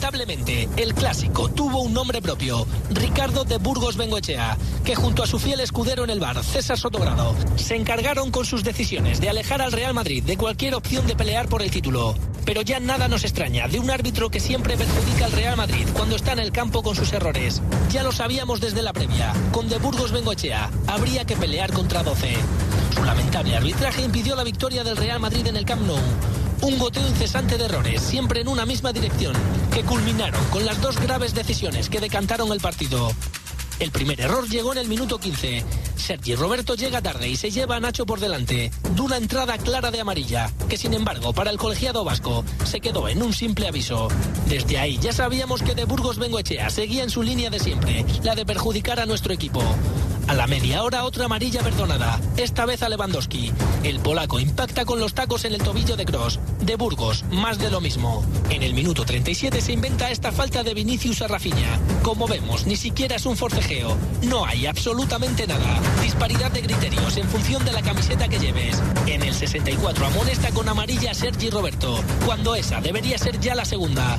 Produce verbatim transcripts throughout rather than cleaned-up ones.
Lamentablemente, el clásico tuvo un nombre propio, Ricardo de Burgos Bengoechea, que junto a su fiel escudero en el bar, César Sotogrado, se encargaron con sus decisiones de alejar al Real Madrid de cualquier opción de pelear por el título. Pero ya nada nos extraña de un árbitro que siempre perjudica al Real Madrid cuando está en el campo con sus errores. Ya lo sabíamos desde la previa, con de Burgos Bengoechea habría que pelear contra doce. Su lamentable arbitraje impidió la victoria del Real Madrid en el Camp Nou. Un goteo incesante de errores, siempre en una misma dirección, que culminaron con las dos graves decisiones que decantaron el partido. El primer error llegó en el minuto quince. Sergi Roberto llega tarde y se lleva a Nacho por delante, de una entrada clara de amarilla, que sin embargo para el colegiado vasco se quedó en un simple aviso. Desde ahí ya sabíamos que de Burgos Bengoechea seguía en su línea de siempre, la de perjudicar a nuestro equipo. A la media hora otra amarilla perdonada, esta vez a Lewandowski. El polaco impacta con los tacos en el tobillo de Kroos. De Burgos, más de lo mismo. En el minuto treinta y siete se inventa esta falta de Vinicius a Rafinha. Como vemos, ni siquiera es un forcejeo. No hay absolutamente nada. Disparidad de criterios en función de la camiseta que lleves. En el sesenta y cuatro amonesta con amarilla a Sergi Roberto, cuando esa debería ser ya la segunda.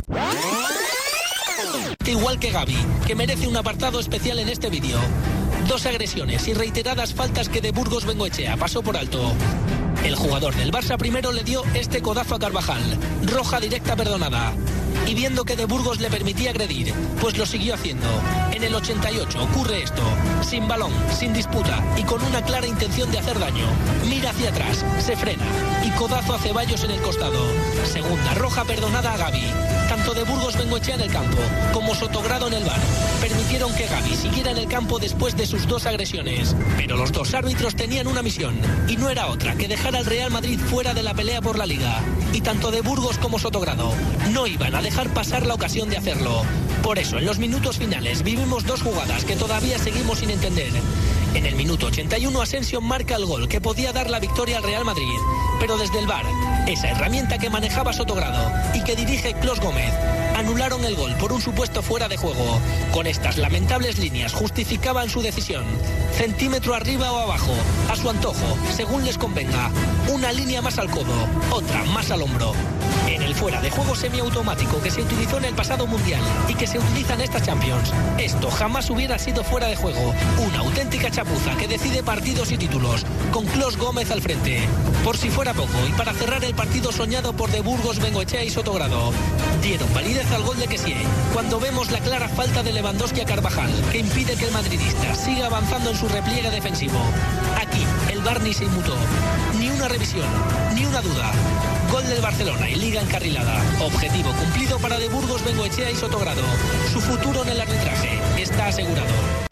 Igual que Gavi, que merece un apartado especial en este vídeo. Dos agresiones y reiteradas faltas que de Burgos Bengoechea pasó por alto. El jugador del Barça primero le dio este codazo a Carvajal, roja directa perdonada. Y viendo que de Burgos le permitía agredir, pues lo siguió haciendo. En el ochenta y ocho ocurre esto, sin balón, sin disputa y con una clara intención de hacer daño. Mira hacia atrás, se frena y codazo a Ceballos en el costado. Segunda roja perdonada a Gavi. Tanto de Burgos Bengoechea en el campo como Sotogrado en el bar permitieron que Gavi siguiera en el campo después de sus dos agresiones. Pero los dos árbitros tenían una misión y no era otra que dejar al Real Madrid fuera de la pelea por la Liga. Y tanto de Burgos como Sotogrado no iban a dejar pasar la ocasión de hacerlo. Por eso en los minutos finales vivimos dos jugadas que todavía seguimos sin entender. En el minuto ochenta y uno Asensio marca el gol que podía dar la victoria al Real Madrid, pero desde el V A R, esa herramienta que manejaba Sotogrado y que dirige Clos Gómez, anularon el gol por un supuesto fuera de juego. Con estas lamentables líneas justificaban su decisión. Centímetro arriba o abajo, a su antojo, según les convenga. Una línea más al codo, otra más al hombro. En el fuera de juego semiautomático que se utilizó en el pasado Mundial y que se utiliza en esta Champions, esto jamás hubiera sido fuera de juego. Una auténtica chapuza que decide partidos y títulos, con Clos Gómez al frente. Por si fuera poco, y para cerrar el partido soñado por de Burgos, Bengoechea y Sotogrado, dieron validez al gol de Kessie, cuando vemos la clara falta de Lewandowski a Carvajal, que impide que el madridista siga avanzando en su repliegue defensivo. Aquí, el V A R ni se inmutó. Ni una revisión, ni una duda. Gol del Barcelona y Liga encarrilada. Objetivo cumplido para de Burgos, Bengoechea y Sotogrado. Su futuro en el arbitraje está asegurado.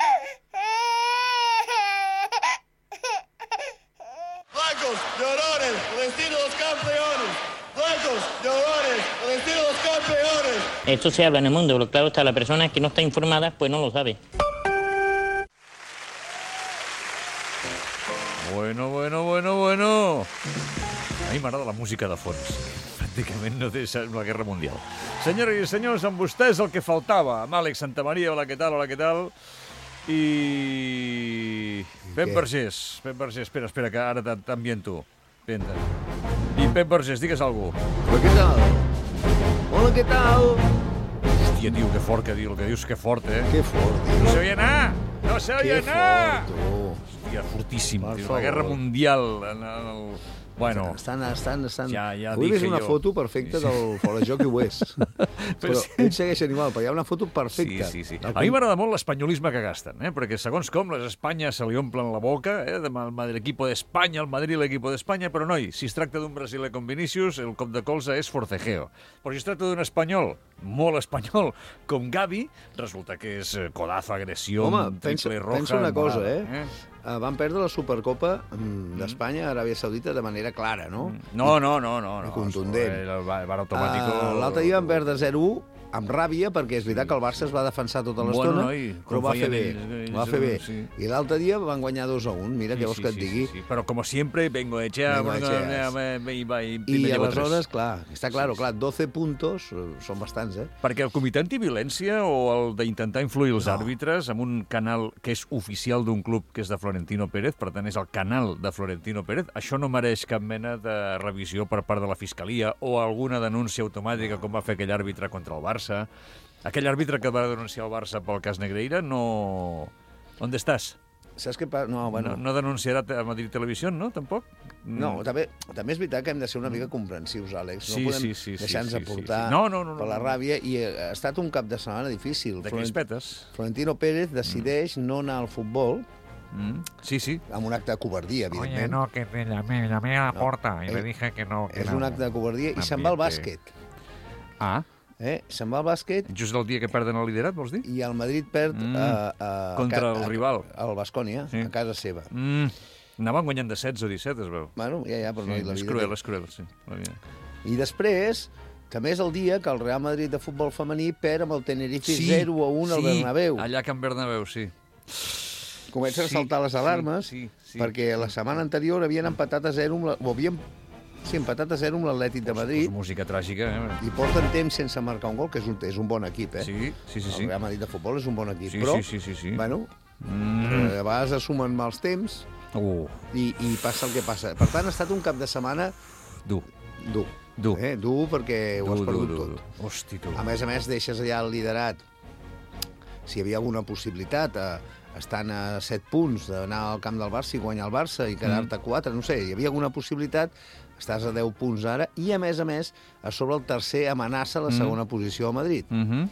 Blancos, llorones, destino los campeones. Blancos, llorones, destino los campeones. Esto se habla en el mundo, pero claro está, la persona que no está informada pues no lo sabe. Bueno, bueno, bueno, bueno. A mi m'agrada la música de fons. Pràcticament no té la Guerra Mundial. Senyores i senyors, amb vostès el que faltava. Amb Àlex Santamaria, hola, què tal, hola, què tal? I... Pep Vergés. Pep Vergés, espera, espera, que ara t'enviento. Venta. I Pep Vergés, digues alguna cosa. Hola, què tal? Hola, què tal? Hòstia, tio, que fort que diu, el que dius que fort, eh? Que fort, tio. No se oye anar! No se oye anar! Que fort, tu. Hòstia, fortíssim, Per tio. favor. La Guerra Mundial en el... Bueno, estan, estan, estan... Ja, ja Avui dije ves una jo. foto perfecta Sí. del fora de joc i ho és. Però sí. ell segueix animal, però hi ha una foto perfecta. Sí, sí, sí. A mi m'agrada molt l'espanyolisme que gasten, eh? Perquè segons com, les Espanyes se li omplen la boca, eh? De l'equipo d'Espanya, el Madrid l'equipo d'Espanya, però noi, si es tracta d'un brasiler com Vinícius, el cop de colze és forcejeo. Però si es tracta d'un espanyol, molt espanyol, com Gavi, resulta que és codazo, agressió, Home, pensa, triple roja... pensa una cosa, eh? eh? Uh, van perdre la Supercopa mm, d'Espanya a Aràbia Saudita de manera clara, no? No, no, no, no. no. Contundent. El bar automàtico... Uh, L'altre dia van perdre zero u, amb ràbia, perquè és veritat que el Barça es va defensar tota l'estona, Bueno, noi, però ho va fer bé. ells, Ho va fer bé. sí. I l'altre dia van guanyar dos a un, mira, què vols que et digui? Sí, sí. Però com sempre, Bengoechea... Bengoechea. I, I aleshores, clar, està clar, clar, doce puntos eh, són bastants, eh? Perquè el comitè antiviolència o el d'intentar influir els No. àrbitres amb un canal que és oficial d'un club que és de Florentino Pérez, per tant és el canal de Florentino Pérez, això no mereix cap mena de revisió per part de la Fiscalia o alguna denúncia automàtica com va fer aquell àrbitre contra el Barça Barça. Aquell àrbitre que va denunciar el Barça pel cas Negreira, no... On estàs? Saps què passa? No, bueno... No, no denunciarà a Madrid Televisió, no? Tampoc? No, també, també és veritat que hem de ser una mica comprensius, Àlex. No Sí, podem sí, sí, sí, deixar-nos sí, sí, aportar sí. No, no, no, no, per la no. ràbia, i ha estat un cap de setmana difícil. De Florent- crispetes. Florentino Pérez decideix no anar al futbol, Mm. Sí, sí. amb un acte de covardia, Oye, evidentment. no, que te llamé, llamé a la No, porta y eh, le dije que no. Que És no. un acte de covardia, i se'n va al Ambiente. bàsquet. Ah, Eh? Se'n va al bàsquet just el dia que perden el liderat, vols dir? i el Madrid perd Mm. a, a, Contra a, el rival. al Baskonia, Sí. a casa seva. Mm. Anaven guanyant de setze o disset, es veu. Bueno, ja, ja, però no, Sí, la és vida... cruel, és cruel, sí. La vida. I després, també és el dia que el Real Madrid de futbol femení perd amb el Tenerife zero a un al sí, Bernabéu. allà a Can Bernabéu, sí. Comencen Sí, a saltar les alarmes, sí, sí, sí. perquè la setmana anterior havien empatat a zero amb la, o havien sí, empatat a zero amb l'Atlètic de Madrid, És música tràgica, eh? i porten temps sense marcar un gol, que és un, és un bon equip, eh? Sí, sí, sí. sí. El Real Madrid de futbol és un bon equip, Sí, però, sí, sí, sí, sí. bueno, Mm. eh, a vegades assumen mals temps Uh, i, i passa el que passa. Per tant, ha estat un cap de setmana dur. dur. Dur. Eh? Dur perquè ho has Dur, perdut dur, tot. dur. Hosti, tu. A més a més, deixes allà el liderat. Si hi havia alguna possibilitat, eh, estant a set punts, d'anar al camp del Barça i guanyar el Barça i quedar-te a quatre, no sé, hi havia alguna possibilitat, estàs a deu punts ara, i a més a més, a sobre el tercer amenaça la segona posició a Madrid. Mm -hmm.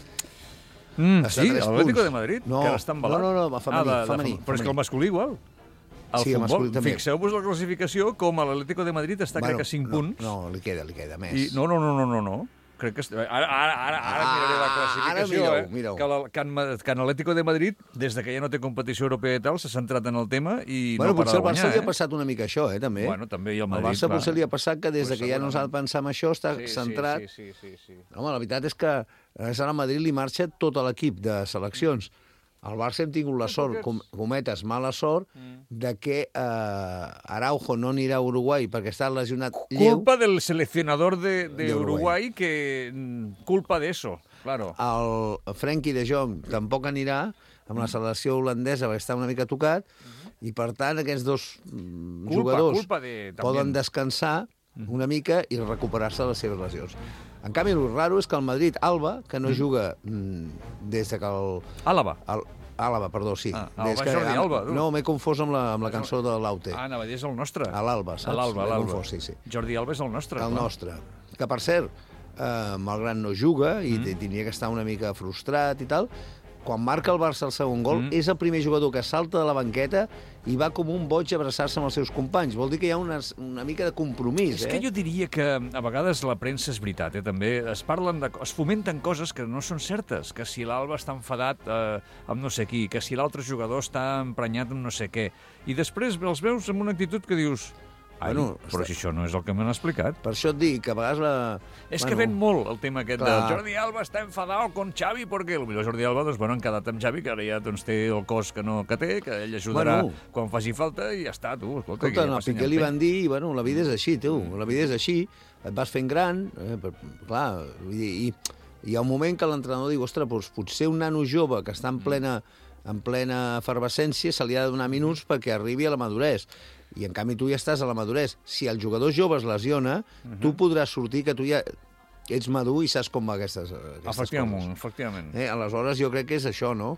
Mm, Està a sí, tres l'Atlético punts. de Madrid, No, que ara està embalat. no, no, no, femení, de- de femení, Però és femení. que el masculí igual. El Sí, el futbol, masculí també. fixeu-vos la classificació, com l'Atlético de Madrid està, crec que a cinc no, punts. No, li queda, li queda més. I, no, no, no, no, no, no. Crec que... est- Ara, ara, ara, ara Ah, miraré la ara classificació, mira-ho, eh? mira-ho. Que, la, que, en, que en Atlético de Madrid, des de que ja no té competició europea i tal, s'ha centrat en el tema i Bueno, no para potser de al Barça guanyar, li ha eh? passat una mica això, eh, també. Bueno, també, i el Al Madrid, Barça clar. potser li ha passat que des de Pues que ja no s'ha de segurament. pensar en això, està Sí, sí, centrat. Sí, sí, sí, sí, sí. Home, la veritat és que ara a Madrid li marxa tot l'equip de seleccions. Al Barça hem tingut la sort, com, cometes, mala sort, de que eh, Araujo no anirà a Uruguai perquè està lesionat lleu. Culpa del seleccionador de, de, De Uruguai. Uruguai, que mm, culpa de eso, claro. El Frenkie de Jong tampoc anirà amb la selecció holandesa perquè està una mica tocat, i per tant aquests dos mm, Culpa, jugadors culpa de- poden también. descansar una mica i recuperar-se de les seves lesions. En canvi, el raro és que el Madrid, Alba, que no mm. juga mm, des de que el... Àlava. el Àlava, perdó, sí. Ah, Des Alba que, Jordi Alba, tu. No, m'he confós amb la, amb la cançó de l'Aute. Ah, anava a dir, és el nostre. A l'Alba, saps? A l'Alba, a M'he l'Alba. confós, sí, sí. Jordi Alba és el nostre. El clar. nostre. Que, per cert, eh, malgrat no juga, i Mm. tindria que estar una mica frustrat i tal, quan marca el Barça el segon gol, Mm. és el primer jugador que salta de la banqueta i va com un boig a abraçar-se amb els seus companys. Vol dir que hi ha una, una mica de compromís, És eh? que jo diria que a vegades la premsa és veritat, eh? També es parlen de, es fomenten coses que no són certes, que si l'Alba està enfadat eh, amb no sé qui, que si l'altre jugador està emprenyat amb no sé què, i després els veus amb una actitud que dius ai, Bueno, però està- si això no és el que m'han explicat. Per això et dic que a vegades la... És que ven molt el tema aquest Clar. de Jordi Alba està enfadat con Xavi perquè potser Jordi Alba, doncs, bueno, han quedat amb Xavi, que ara ja doncs, té el cos que, no, que té, que ell ajudarà Bueno. quan faci falta i ja està, tu. Escolta, Escolta, que ja a passi Piqué el li temps. van dir, i, bueno, la vida és així, tu, la vida és així, et vas fent gran, eh, però, clar, vull dir, i, i hi ha un moment que l'entrenador diu, ostres, doncs potser un nano jove que està en plena, en plena efervescència se li ha de donar minuts perquè arribi a la maduresa. I en canvi tu ja estàs a la maduresa. Si el jugador jove es lesiona, tu podràs sortir que tu ja ets madur i saps com va aquestes, aquestes Efectivament, coses. efectivament. Eh, aleshores jo crec que és això, no?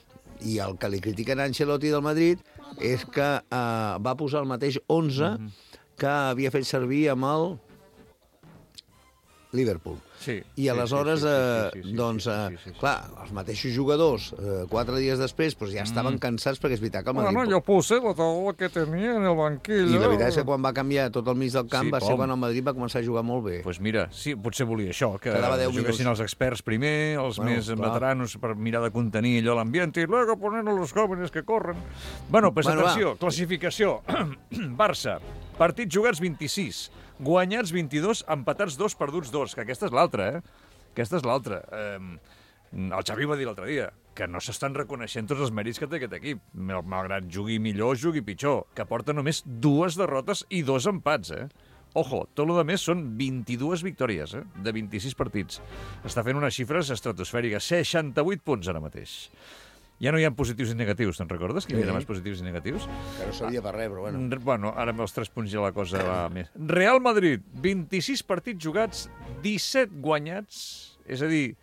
I el que li critiquen a Ancelotti del Madrid és que eh, va posar el mateix onze que havia fet servir amb el Liverpool. Sí, I sí, aleshores, sí, sí, sí, eh, sí, sí, sí, doncs, sí, eh, sí, sí, sí. clar, els mateixos jugadors, eh, quatre dies després, doncs ja estaven cansats perquè és veritat que el Madrid... Bueno, yo puse la tabla que tenía en el banquillo. I la veritat és que quan va canviar tot el mig del camp Sí, va ser Pom. quan el Madrid va començar a jugar molt bé. Pues mira, sí, potser volia això, que Quedava deu juguessin minuts. els experts primer, els Bueno, més clar. veteranos per mirar de contenir allò l'ambient i luego poner a los jóvenes que corren. Bueno, pues Bueno, atenció, classificació. Barça, partits jugats vint-i-sis, guanyats vint-i-dos, empatats dos, perduts dos, que aquesta és l'altra, eh? Aquesta és l'altra. Eh, el Xavi va dir l'altre dia que no s'estan reconeixent tots els mèrits que té aquest equip. Mal- Malgrat jugui millor, jugui pitjor, que porta només dues derrotes i dos empats, eh? Ojo, tot el més són vint-i-dues victòries, eh? De vint-i-sis partits. Està fent unes xifres estratosfèriques, seixanta-vuit punts ara mateix. Ja no hi ha positius i negatius, te'n recordes? Que hi havia Sí. més positius i negatius? Que no sabia per res, però bueno. Mm, Bueno, ara amb els tres punts ja la cosa va més. Real Madrid, vint-i-sis partits jugats, disset guanyats, és a dir,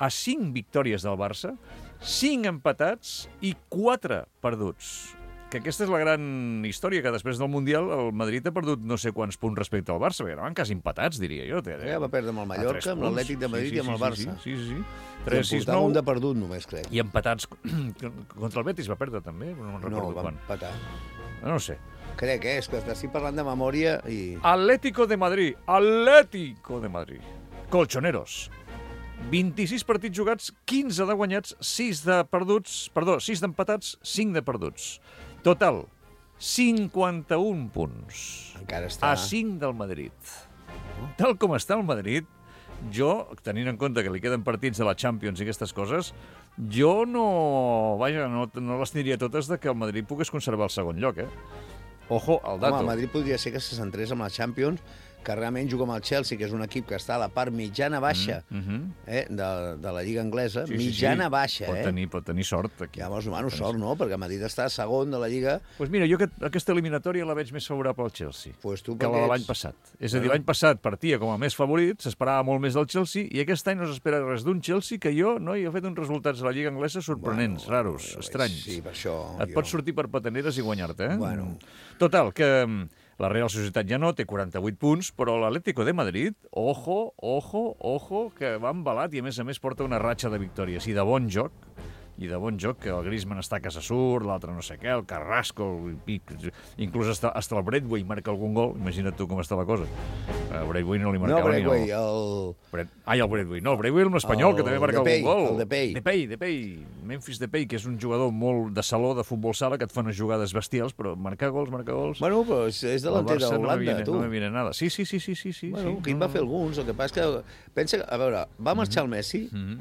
a cinc victòries del Barça, cinc empatats i quatre perduts. Que aquesta és la gran història, que després del Mundial el Madrid ha perdut no sé quants punts respecte al Barça, perquè anaven quasi empatats, diria jo. Ja va perdre amb el Mallorca, amb l'Atlètic de Madrid sí, sí, i amb el Barça. Sí, sí, sí. tres sis nou. Un de perdut només, crec. I empatats contra el Betis va perdre també? No, no va quan. empatar. No sé. Crec, eh? És que estic parlant de memòria i... Atlético de Madrid. Atlético de Madrid. Colchoneros. vint-i-sis partits jugats, quinze de guanyats, sis de perduts, perdó, sis d'empatats, cinc de perduts. Total, cinquanta-un punts. Encara està... A cinc del Madrid. Tal com està el Madrid, jo, tenint en compte que li queden partits de la Champions i aquestes coses, jo no... Vaja, no, no les tindria totes de que el Madrid pogués conservar el segon lloc, eh? Ojo al dato. Home, el Madrid podria ser que se centrés en la Champions, que realment juga amb el Chelsea, que és un equip que està a la part mitjana-baixa mm -hmm. eh, de, de la Lliga anglesa. Sí, mitjana-baixa, sí, sí. Pot eh? Tenir, pot tenir sort aquí. Llavors, bueno, sort no, perquè el Madrid està segon de la Lliga. Doncs pues mira, jo aquest, aquesta eliminatòria la veig més favorable al Chelsea pues tu que la de l'any ets... passat. És a dir, l'any passat partia com a més favorit, s'esperava molt més del Chelsea, i aquest any no s'espera res d'un Chelsea que jo no hi he fet uns resultats a la Lliga anglesa sorprenents, bueno, raros, estranys. Sí, per això... Et jo... pots sortir per pataneres i guanyar-te, eh? Bueno. Total, que... La Real Societat ja no, té quaranta-vuit punts, però l'Atlético de Madrid, ojo, ojo, ojo, que va embalat i, a més a més, porta una ratxa de victòries i de bon joc, i de bon joc, que el Griezmann està a casa surt, l'altre no sé què, el Carrasco, el... inclús hasta, hasta el Braithwaite marca algun gol. Imagina't tu com està la cosa. El Braithwaite no li marcava no, Braithwaite, ni el... Bret... Ai, el Braithwaite, no, el Braithwaite l'espanyol, el... que també marca Depay, algun gol. El Depay. Depay, Depay. Memphis Depay, que és un jugador molt de saló, de futbol sala, que et fa unes jugades bestials, però marcar gols, marcar gols... Bueno, però és, és delanter de Holanda, no tu. No me viene nada. Sí, sí, sí, sí, sí. sí bueno, sí. que en va fer alguns, el que passa que... Pensa que, a veure, va marxar el Messi, Mm-hmm.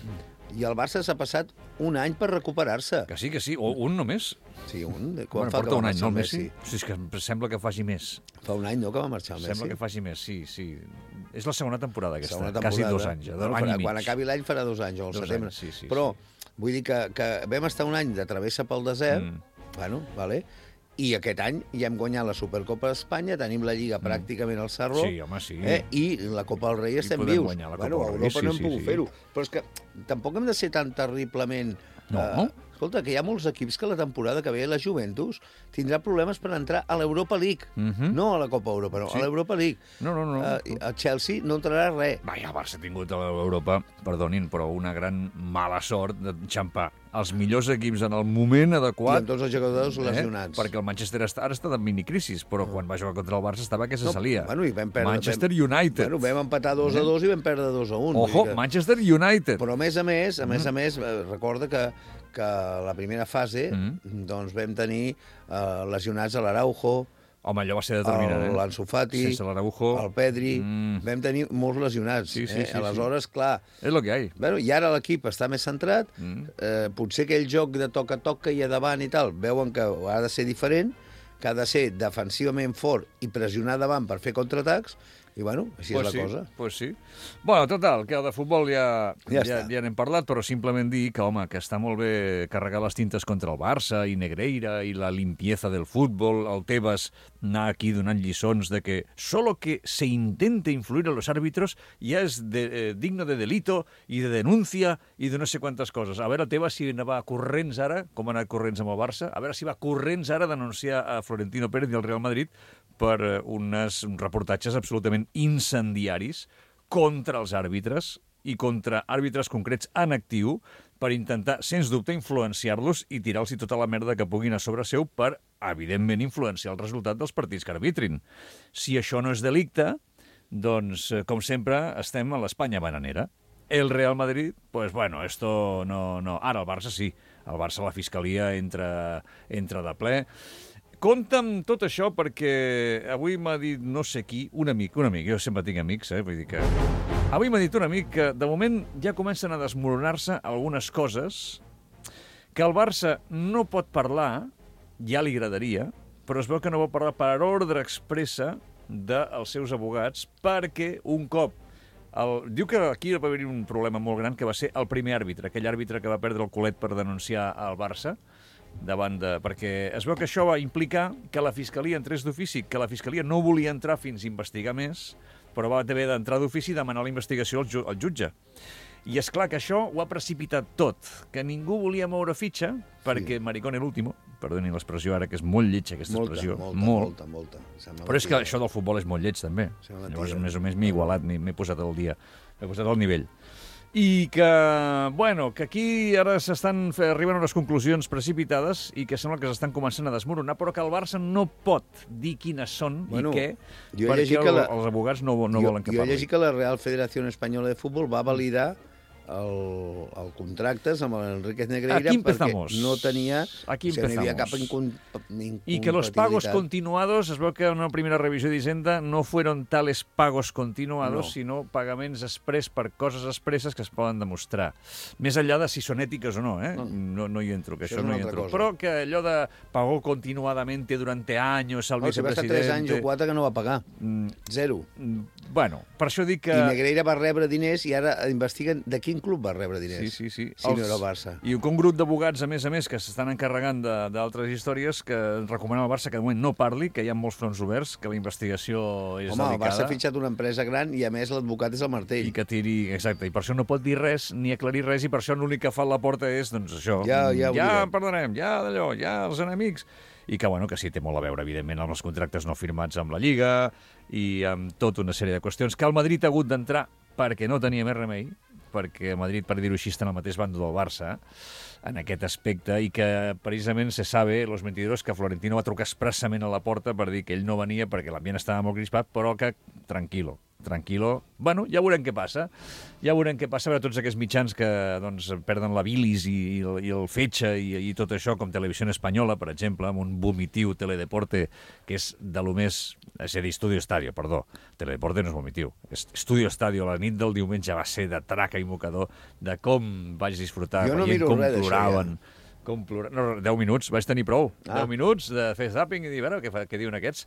i el Barça s'ha passat un any per recuperar-se. Que sí, que sí. O un només. Sí, un. De Quan quan fa porta que va un any, marxar no, el el Messi? Messi? Sí, és que sembla que faci més. Fa un any, no, que va marxar el Messi? Sembla que faci més, sí, sí. És la segona temporada aquesta, segona temporada. quasi dos anys. Bueno, any farà, i mig. quan acabi l'any farà dos anys, o al Dos setembre. anys, sí, sí, Però, sí. vull dir que, que vam estar un any de travessa pel desert, Mm. bueno, vale, i aquest any ja hem guanyat la Supercopa d'Espanya, tenim la Lliga pràcticament al Sarro, Sí, home, sí. eh, i la Copa del Rei estem podem vius. guanyar la Copa Bueno, a del Rei, Europa sí, no hem sí, pogut sí. fer-ho. Però és que tampoc hem de ser tan terriblement... No. Eh, escolta, que hi ha molts equips que la temporada que ve la Juventus tindrà problemes per entrar a l'Europa League. Mhm. No a la Copa Europa, no, Sí. a l'Europa League. No, no, no. Eh, el Chelsea no entrarà res. Vaja, el Barça ha tingut a l'Europa, perdonin, però una gran mala sort d'enxampar els millors equips en el moment I adequat. amb tots els jugadors lesionats. Perquè el Manchester està, ara està en minicrisis, però quan va jugar contra el Barça estava que se salia. Bueno, i vam perdre, Manchester vam, United. Bueno, vam empatar dos a dos i vam perdre dos a un. Ojo, que... Manchester United. Però a més a més, a més a més, eh, recorda que, que la primera fase Mm. doncs vam tenir eh, lesionats a l'Araujo, Home, allò va ser determinant, eh? l'Ansu Fati, Sense l'Araujo. el Pedri, Mm. vam tenir molts lesionats. Sí, sí, eh? sí, Aleshores, clar, És lo que hi ha. bueno, i ara l'equip està més centrat, Mm. eh, potser aquell joc de toc a toc que hi ha davant i tal, veuen que ha de ser diferent, que ha de ser defensivament fort i pressionar davant per fer contraatacs, i bueno, així Pues és sí, la cosa. Pues sí. Bueno, total, que de futbol ja, Ja ja, està. ja n'hem parlat, però simplement dir que, home, que està molt bé carregar les tintes contra el Barça i Negreira i la limpieza del futbol, el Tebas anar aquí donant lliçons de que solo que se intente influir a los árbitros ja és de, eh, digno de delito i de denuncia i de no sé quantes coses. A veure, Tebas si va corrents ara, com ha anat corrents amb el Barça, a veure si va corrents ara a denunciar a Florentino Pérez i al Real Madrid per eh, unes, uns reportatges absolutament incendiaris contra els àrbitres i contra àrbitres concrets en actiu per intentar, sens dubte, influenciar-los i tirar-los tota la merda que puguin a sobre seu per, evidentment, influenciar el resultat dels partits que arbitrin. Si això no és delicte, doncs, eh, com sempre, estem a l'Espanya bananera. El Real Madrid, pues bueno, esto no, no. Ara el Barça sí. El Barça, la Fiscalia, entra, entra de ple. Compte amb tot això perquè avui m'ha dit no sé qui, un amic, un amic, jo sempre tinc amics, eh? Vull dir que... Avui m'ha dit un amic que de moment ja comencen a desmoronar-se algunes coses que el Barça no pot parlar, ja li agradaria, però es veu que no pot parlar per ordre expressa dels seus abogats perquè un cop el, diu que aquí va haver un problema molt gran que va ser el primer àrbitre, aquell àrbitre que va perdre el culet per denunciar el Barça davant de... perquè es veu que això va implicar que la Fiscalia entrés d'ofici, que la Fiscalia no volia entrar fins a investigar més, però va haver d'entrar d'ofici i demanar la investigació al, ju al jutge. I és clar que això ho ha precipitat tot, que ningú volia moure fitxa, perquè sí. Maricón era l'último, perdoni l'expressió ara, que és molt lletja aquesta molta, expressió. Molta, molt. molta, molta. Sembla Però és que mentida. això del futbol és molt lleig, també. Sembla Llavors, mentida. més o menys, m'he igualat, m'he m'he posat al dia, m'he posat al nivell. I que, bueno, que aquí ara s'estan arribant a unes conclusions precipitades i que sembla que s'estan començant a desmoronar, però que el Barça no pot dir quines són Bueno, i què, jo he perquè llegit el, que la- els abogats no, no jo, volen que jo he parli. llegit que la Real Federació Espanyola de Futbol va validar el, el contractes amb l'Enriquez Negreira Aquí perquè empezamos. no tenia... Aquí o sigui, no hi havia cap empezamos. incom, Y que los pagos incompatibilitat. continuados, es veu que en una primera revisió d'Hisenda no fueron tales pagos continuados, No. sinó pagaments express per coses expresses que es poden demostrar. Més enllà de si són ètiques o no, eh? No. No, no hi entro, que Això això, és no una hi altra entro. cosa. Però que allò de pagó continuadamente durante años al No, si va estar vicepresidente... tres anys o quatre que no va pagar. Mm, Zero. mm, bueno, per això dic que... I Negreira va rebre diners i ara investiguen de quin club va rebre diners. Sí, sí, sí. Si no era el Barça. I un grup d'abogats, a més a més, que s'estan encarregant de- d'altres històries que recomanen al Barça que de moment no parli, que hi ha molts fronts oberts, que la investigació és Home, el delicada. Barça ha fitxat una empresa gran i, a més, l'advocat és el Martell. I que tiri... Exacte, i per això no pot dir res, ni aclarir res, i per això l'únic que fa a la porta és, doncs, això. Ja- ja ho ja direm. perdonarem, ja d'allò, ja els enemics. I que, bueno, que sí, té molt a veure, evidentment, amb els contractes no firmats amb la Lliga i amb tota una sèrie de qüestions que el Madrid ha hagut d'entrar perquè no tenia més remei, perquè el Madrid, per dir-ho així, està en el mateix bando del Barça, en aquest aspecte, i que precisament se sabe, los mentideros, que Florentino va trucar expressament a la porta per dir que ell no venia perquè l'ambient estava molt crispat, però que tranquilo, tranquilo. Bueno, ja veurem què passa. Ja veurem què passa per a tots aquests mitjans que doncs, perden la bilis i, i, el, i el fetge i, i tot això, com Televisió Espanyola, per exemple, amb un vomitiu Teledeporte, que és de lo més... És a dir, Estudio Estadio, perdó. Teledeporte no és vomitiu. És Estudio Estadio, la nit del diumenge va ser de traca i mocador, de com vaig disfrutar, Jo no veient miro com res d'això, ploraven. Com plora... No, deu minuts, vaig tenir prou. Ah. Deu minuts de fer zapping i dir, bueno, què, fa, què diuen aquests?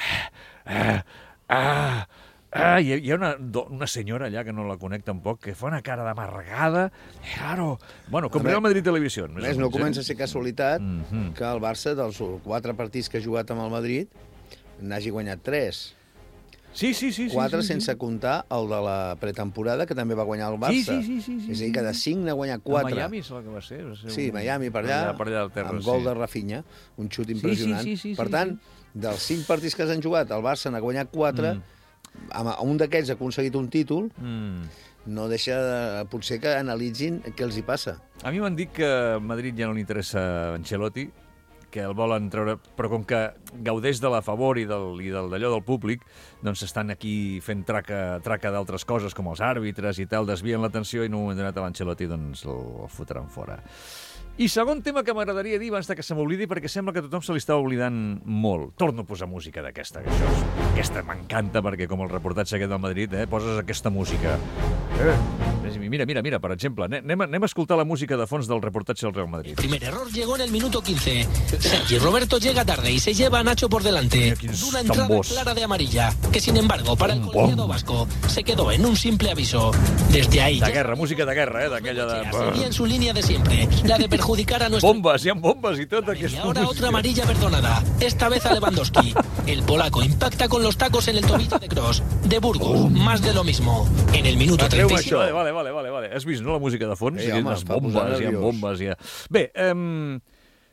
Ah, ah, ah, hi ha, hi ha una, do- una senyora allà que no la conec tampoc, que fa una cara d'amargada. Claro. Bueno, com A Real Madrid Televisió. A més, no comença a ser casualitat Mhm. que el Barça, dels quatre partits que ha jugat amb el Madrid, n'hagi guanyat tres. Sí, sí, sí. sí Quatre sí, sí. sense comptar el de la pretemporada, que també va guanyar el Barça. Sí, sí, sí, sí, sí, És a dir, que de cinc n'ha guanyat A quatre. Miami, sembla que va ser. Va ser Sí, un- Miami per allà, per allà al terra, amb sí. gol de Rafinha, un xut impressionant. sí, sí, sí, per sí, tant, dels cinc partits que s'han jugat, el Barça n'ha guanyat quatre, Mm. amb un d'aquests ha aconseguit un títol, Mm. no deixa de, potser que analitzin què els hi passa. A mi m'han dit que a Madrid ja no li interessa Ancelotti, que el volen treure, però com que gaudeix de la favor i del, i del d'allò del públic, doncs estan aquí fent traca, traca d'altres coses, com els àrbitres i tal, desvien l'atenció i en un moment donat a l'Ancelotti doncs el, el fotran fora. I segon tema que m'agradaria dir abans que se m'oblidi, perquè sembla que a tothom se li està oblidant molt. Torno a posar música d'aquesta, que això és, aquesta m'encanta, perquè com el reportatge aquest del Madrid, eh, poses aquesta música. Eh, mira, mira, mira, per exemple, anem, a- anem a escoltar la música de fons del reportatge del Real Madrid. Primer error llegó en el minuto quince. Sergi Roberto llega tarde y se lleva a Nacho por delante. Mira quins Una entrada tambors. clara de amarilla, que sin embargo para el colegiado vasco se quedó en un simple aviso. Desde ahí De ya guerra, música de guerra, eh, d'aquella de... seguía en su línea de siempre, la de perjudicar a nuestro... Bombes, hi ha bombes i tot Y aquesta ahora música. otra amarilla perdonada, esta vez a Lewandowski. El polaco impacta con los tacos en el tobillo de Kroos. De Burgos, más de lo mismo. En el minuto Treu-me treinta y siete... això. Vale, vale, vale, vale. Has vist, no, la música de fons? Eh, Sí, home, les em fa posar bombes, hi ha nerviós. bombes, hi ha... Bé, um,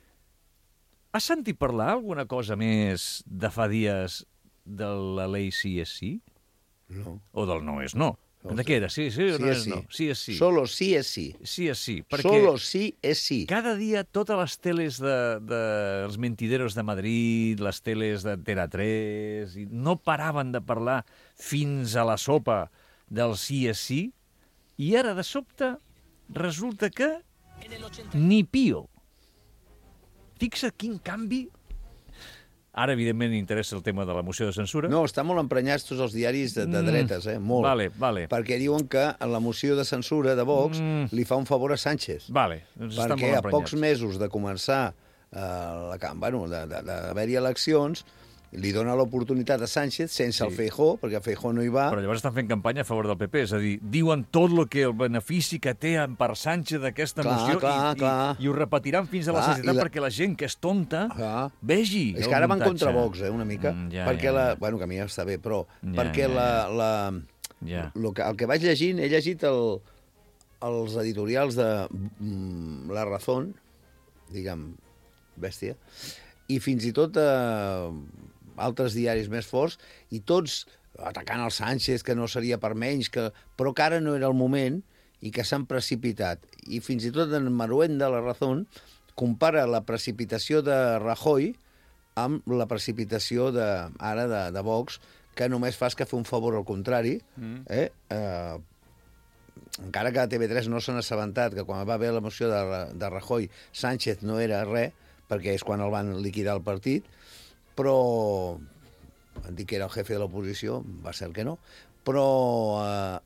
has sentit parlar alguna cosa més de fa dies de la llei sí és sí? No. O del no és no? De què era? Sí, sí o Sí no és és sí. no? Sí és sí. Solo sí és sí. Sí és sí. Perquè Solo sí és sí. cada dia totes les teles de, de els mentideros de Madrid, les teles de Tera tres, i no paraven de parlar fins a la sopa del sí és sí, i ara, de sobte, resulta que ni pio. Fixa't quin canvi. Ara, evidentment, interessa el tema de la moció de censura. No, estan molt emprenyats tots els diaris de, de dretes, eh? Molt. Vale, vale. Perquè diuen que en la moció de censura de Vox Mm. li fa un favor a Sánchez. Vale, doncs estan Perquè molt a pocs emprenyats. mesos de començar eh, la, cam- bueno, de- de- d'haver-hi eleccions, li dona l'oportunitat a Sánchez sense Sí. el Feijóo, perquè Feijóo no hi va. Però llavors estan fent campanya a favor del P P, és a dir, diuen tot el que el benefici que té per Sánchez d'aquesta Clar, moció clar, i, clar. i, i ho repetiran fins a la Clar, societat i la- perquè la gent que és tonta Clar. vegi És el que ara van muntatge. contra Vox, eh, una mica, Mm, ja, perquè ja, la... ja. Bueno, que a mi ja està bé, però Ja, perquè ja, la... ja. la Ja. lo que, el que vaig llegint, he llegit el, els editorials de mm, La Razón, diguem, bèstia, i fins i tot eh, altres diaris més forts, i tots atacant el Sánchez, que no seria per menys, que... però que ara no era el moment i que s'han precipitat. I fins i tot en Maruenda, La Razón, compara la precipitació de Rajoy amb la precipitació de, ara de, de Vox, que només fas que fer un favor al contrari. Mm. Eh? Eh, encara que a T V tres no s'han assabentat que quan va haver la moció de, de Rajoy, Sánchez no era res, perquè és quan el van liquidar el partit, però han dit que era el jefe de l'oposició, va ser que no, però eh,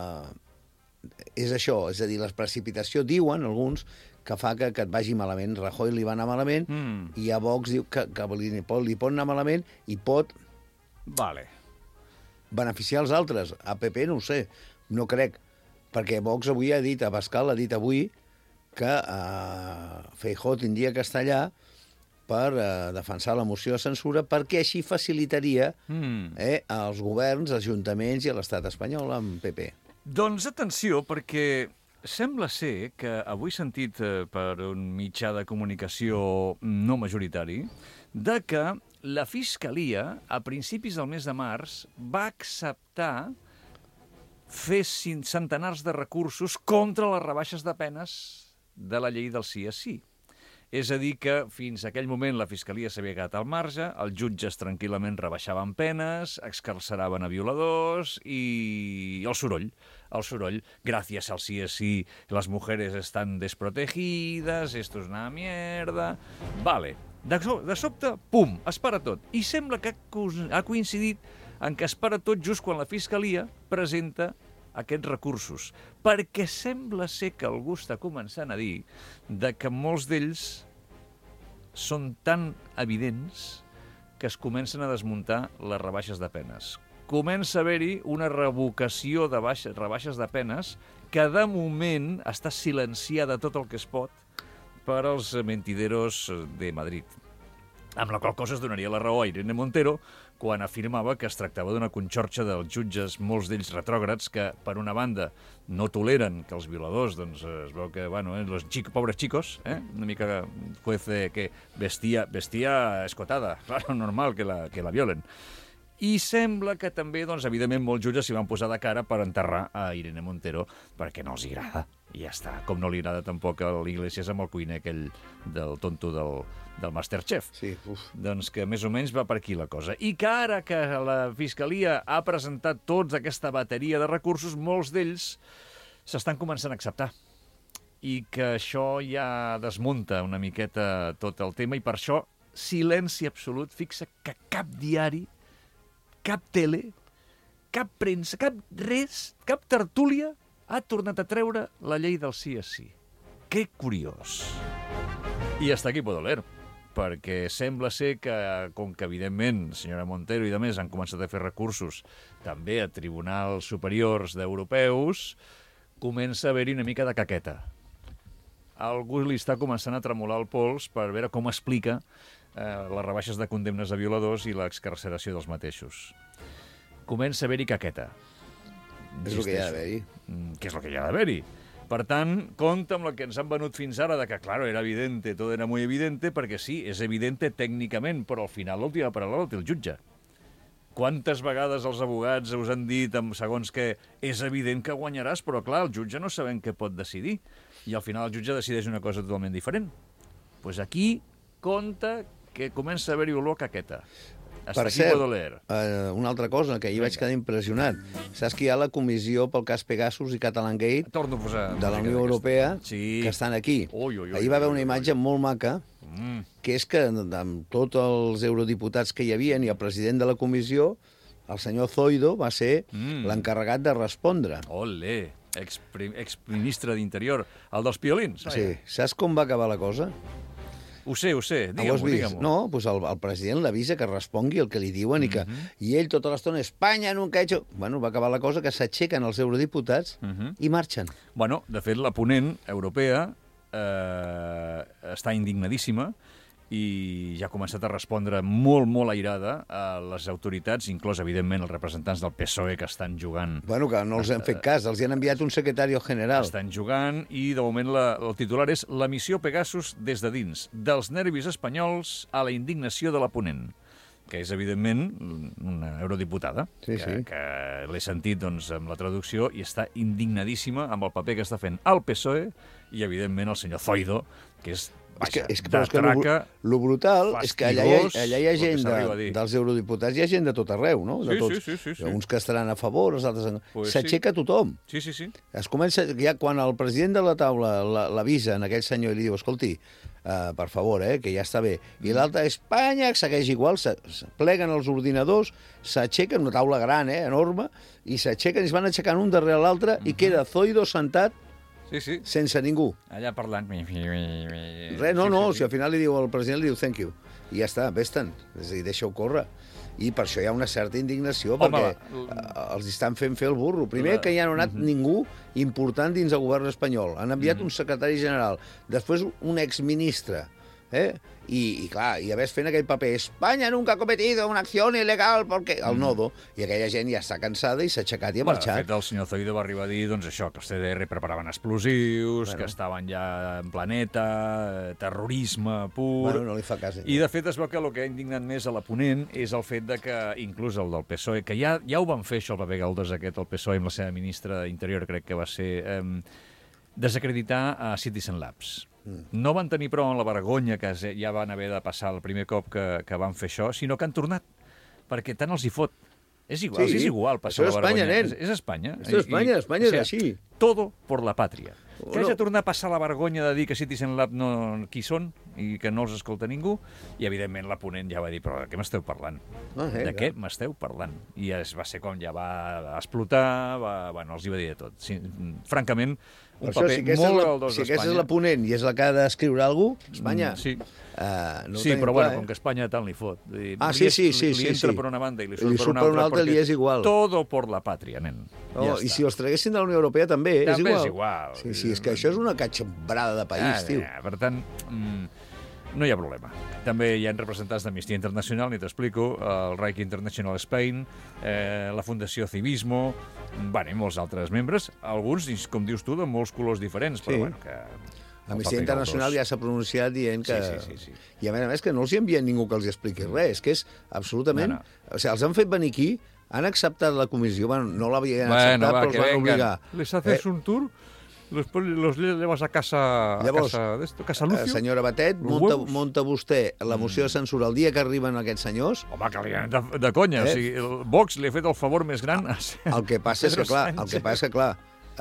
eh, és això, és a dir, la precipitació, diuen alguns, que fa que, que et vagi malament. Rajoy li va anar malament mm. i a Vox diu que, que li, pot, li pot anar malament i pot vale. beneficiar els altres. A P P no ho sé, no crec, perquè Vox avui ha dit, Abascal ha dit avui que uh, Feijóo tindria que estar allà per uh, defensar la moció de censura, perquè així facilitaria mm. eh, als governs, als ajuntaments i a l'estat espanyol amb P P. Doncs atenció, perquè sembla ser que avui he sentit eh, per un mitjà de comunicació no majoritari de que la Fiscalia, a principis del mes de març, va acceptar fer centenars de recursos contra les rebaixes de penes de la llei del sí és sí. És a dir, que fins a aquell moment la Fiscalia s'havia quedat al marge, els jutges tranquil·lament rebaixaven penes, excarceraven a violadors i el soroll. El soroll, gràcies al sí és sí, les mujeres estan desprotegides, esto es una mierda... Vale, de, so de sobte, pum, es para tot. I sembla que ha coincidit en que es para tot just quan la Fiscalia presenta aquests recursos, perquè sembla ser que algú està començant a dir de que molts d'ells són tan evidents que es comencen a desmuntar les rebaixes de penes. Comença a haver-hi una revocació de baixes, rebaixes de penes que de moment està silenciada tot el que es pot per als mentideros de Madrid. Amb la qual cosa es donaria la raó a Irene Montero quan afirmava que es tractava d'una conxorxa dels jutges, molts d'ells retrògrads, que, per una banda, no toleren que els violadors, doncs, es veu que, bueno, eh, los chico, pobres chicos, eh, una mica juez eh, que vestia, vestia escotada, claro, normal que la, que la violen. I sembla que també, doncs, evidentment, molts jutges s'hi van posar de cara per enterrar a Irene Montero, perquè no els hi agrada. I ja està. Com no li agrada tampoc a l'Iglesias amb el cuiner aquell del tonto del, del Masterchef. Sí, uf. Doncs que més o menys va per aquí la cosa. I que ara que la Fiscalia ha presentat tots aquesta bateria de recursos, molts d'ells s'estan començant a acceptar. I que això ja desmunta una miqueta tot el tema, i per això silenci absolut. Fixa que cap diari, cap tele, cap premsa, cap res, cap tertúlia ha tornat a treure la llei del sí és sí. Que curiós. I hasta aquí puedo leer, perquè sembla ser que, com que evidentment senyora Montero i de més han començat a fer recursos també a tribunals superiors d'europeus, comença a haver-hi una mica de caqueta. Algú li està començant a tremolar el pols per veure com explica eh, les rebaixes de condemnes a violadors i l'excarceració dels mateixos. Comença a haver-hi caqueta. És el que hi ha d'haver-hi. Què és el que hi ha d'haver-hi? Per tant, compte amb el que ens han venut fins ara, de que, claro, era evidente, todo era muy evidente, perquè sí, és evidente tècnicament, però al final l'última paraula la té el jutge. Quantes vegades els abogats us han dit, amb segons que és evident que guanyaràs, però clar, el jutge no sabem què pot decidir. I al final el jutge decideix una cosa totalment diferent. Doncs pues aquí, compte que comença a haver-hi olor caqueta. Hasta per cert, uh, una altra cosa, que ahir vaig quedar impressionat. Saps que hi ha la comissió pel cas Pegasus i Catalangate Torno a posar de la Unió Europea sí. que estan aquí. Ui, ui, ui, ahir va haver una ui, ui, imatge ui. molt maca, mm. que és que amb tots els eurodiputats que hi havia i el president de la comissió, el senyor Zoido, va ser mm. l'encarregat de respondre. Olé, exministre d'Interior, el dels piolins. Sí, saps com va acabar la cosa? Ho sé, ho sé, digue'm-ho, digue'm-ho. No, doncs el, el president l'avisa que respongui el que li diuen mm -hmm. i que i ell tota l'estona, Espanya nunca ha hecho... Bueno, va acabar la cosa que s'aixequen els eurodiputats mm -hmm. i marxen. Bueno, de fet, la ponent europea eh, està indignadíssima i ja ha començat a respondre molt, molt airada a les autoritats, inclòs, evidentment, els representants del P S O E que estan jugant. Bueno, que no els han fet cas, els hi han enviat un secretari general. Estan jugant i, de moment, la, el titular és la missió Pegasus des de dins, dels nervis espanyols a la indignació de la ponent, que és, evidentment, una eurodiputada, Sí, que, sí. que l'he sentit doncs, amb la traducció i està indignadíssima amb el paper que està fent el P S O E i, evidentment, el senyor Zoido, que és, És que, vaja, és que, però és que lo, traca, lo brutal és que allà hi ha, fastigós, allà hi ha el que gent s'arriba a de, dir. dels eurodiputats, hi ha gent de tot arreu, no? De Sí, tots. sí, sí, sí, sí. Uns que estaran a favor, els altres... En... Pues S'aixeca tothom. Sí, sí, sí. Es comença, ja quan el president de la taula la- l'avisa en aquell senyor i li diu, escolti, uh, per favor, eh, que ja està bé. I l'altre, Espanya, segueix igual, se, se pleguen els ordinadors, s'aixequen, una taula gran, eh, enorme, i s'aixequen i es van aixecant un darrere l'altre i queda Zoido sentat Sí, sí. sense ningú. Allà parlant... Res, no, no, si al final li diu, el president li diu thank you. I ja està, vés-te'n, és a dir, deixa-ho córrer. I per això hi ha una certa indignació, Home, perquè la- eh, els estan fent fer el burro. Primer, La- que hi ha anat ningú important dins el govern espanyol. Han enviat un secretari general, després un exministre, eh? I, i clar, i a més fent aquell paper, Espanya nunca ha cometido una acció ilegal perquè... El nodo, i aquella gent ja està cansada i s'ha aixecat i ha Bueno, de marxat. fet, el senyor Zoido va arribar a dir doncs, això, que els C D R preparaven explosius, Bueno. que estaven ja en planeta, eh, terrorisme pur... Bueno, no li fa cas. I, de fet, es veu que el que ha indignat més a la ponent és el fet de que, inclús el del P S O E, que ja, ja ho van fer, això, el paper Galdós aquest, el P S O E amb la seva ministra d'Interior, crec que va ser... Eh, desacreditar a Citizen Labs. No van tenir prou en la vergonya que ja van haver de passar el primer cop que, que van fer això, sinó que han tornat, perquè tant els hi fot. És igual, Sí, és igual passar això és la Espanya, vergonya. nen. És, és Espanya. Esto es España, España es así. Todo por la patria. Que Bueno. hagi de tornar a passar la vergonya de dir que Citizen Lab no, qui són i que no els escolta ningú, i evidentment la ponent ja va dir, però de què m'esteu parlant? Ah, eh, de clar. què m'esteu parlant? I es va ser com ja va explotar, va, bueno, els hi va dir de tot. Sí, francament, un Per això, paper si aquesta, molt és la, galdós si aquesta és d'Espanya. la ponent i és la que ha d'escriure alguna cosa, Espanya... Mm, sí. Uh, no ho Sí, tenim però clar, bueno, eh? com que Espanya tant li fot. Vull dir, Ah, li sí, és- sí, sí, Li sí, entra sí. per una banda i li I surt li per surt una per altra. una altra, perquè li és igual. Todo por la patria, nen. Oh, ja I està. si els traguessin de la Unió Europea també, és També igual. és igual. Sí, sí, és que això és una catxambrada de país, Ah, tio. ja, per tant, mm, no hi ha problema. També hi ha representants d'Amnistia Internacional, ni t'explico, el Reich International Spain, eh, la Fundació Civismo, bueno, i molts altres membres, alguns, com dius tu, de molts colors diferents, però Sí. bueno, que... L'Amnistia Internacional ja s'ha pronunciat dient que... Sí, sí, sí, sí. I a més a més que no els hi envien ningú que els hi expliqui res, que és absolutament... No, no. O sigui, els han fet venir aquí, han acceptat la comissió, bueno, no l'havien Bueno, acceptat, va, però que els van vengan. obligar. Les haces Eh, un tour, después los llevas a casa, a Llavors, casa de esto, casa Eh, Lucio. senyora Batet, Los munta, huevos. munta vostè la moció de censura el dia que arriben aquests senyors. Home, que li han de, de conya. Eh? O sigui, el Vox li ha fet el favor més gran a El que passa és que, Pedro clar, el Sánchez. que passa és que, clar,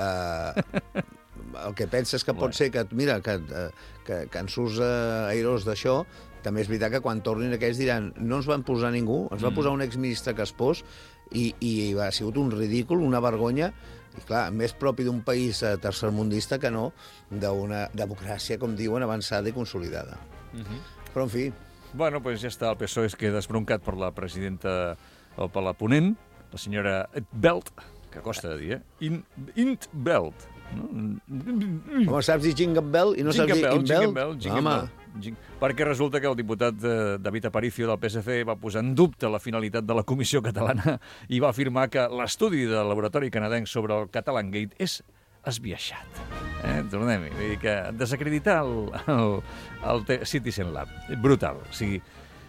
eh, el que penses que pot ser que, mira, que, eh, que, que en surts eh, airós d'això, també és veritat que quan tornin aquells diran no ens van posar ningú, ens va posar un exministre caspós i, i ha sigut un ridícul, una vergonya, i clar, més propi d'un país eh, tercermundista que no d'una democràcia, com diuen, avançada i consolidada. Però, en fi, Bueno, pues ja està, el P S O E es queda esbroncat per la presidenta o per la ponent, la senyora Belt, que costa de dir, eh? In, Int Belt. No? home, saps dir Jingle Bell i no saps dir Jingle Imbel? Jingle Bell, Jingle Home, Bell. Jing- Perquè resulta que el diputat eh, David Aparicio del P S C va posar en dubte la finalitat de la Comissió Catalana i va afirmar que l'estudi del laboratori canadenc sobre el Catalan Gate és esbiaixat. Eh? Tornem-hi. Vull dir que desacreditar el, el, el T- Citizen Lab. Brutal. O sigui,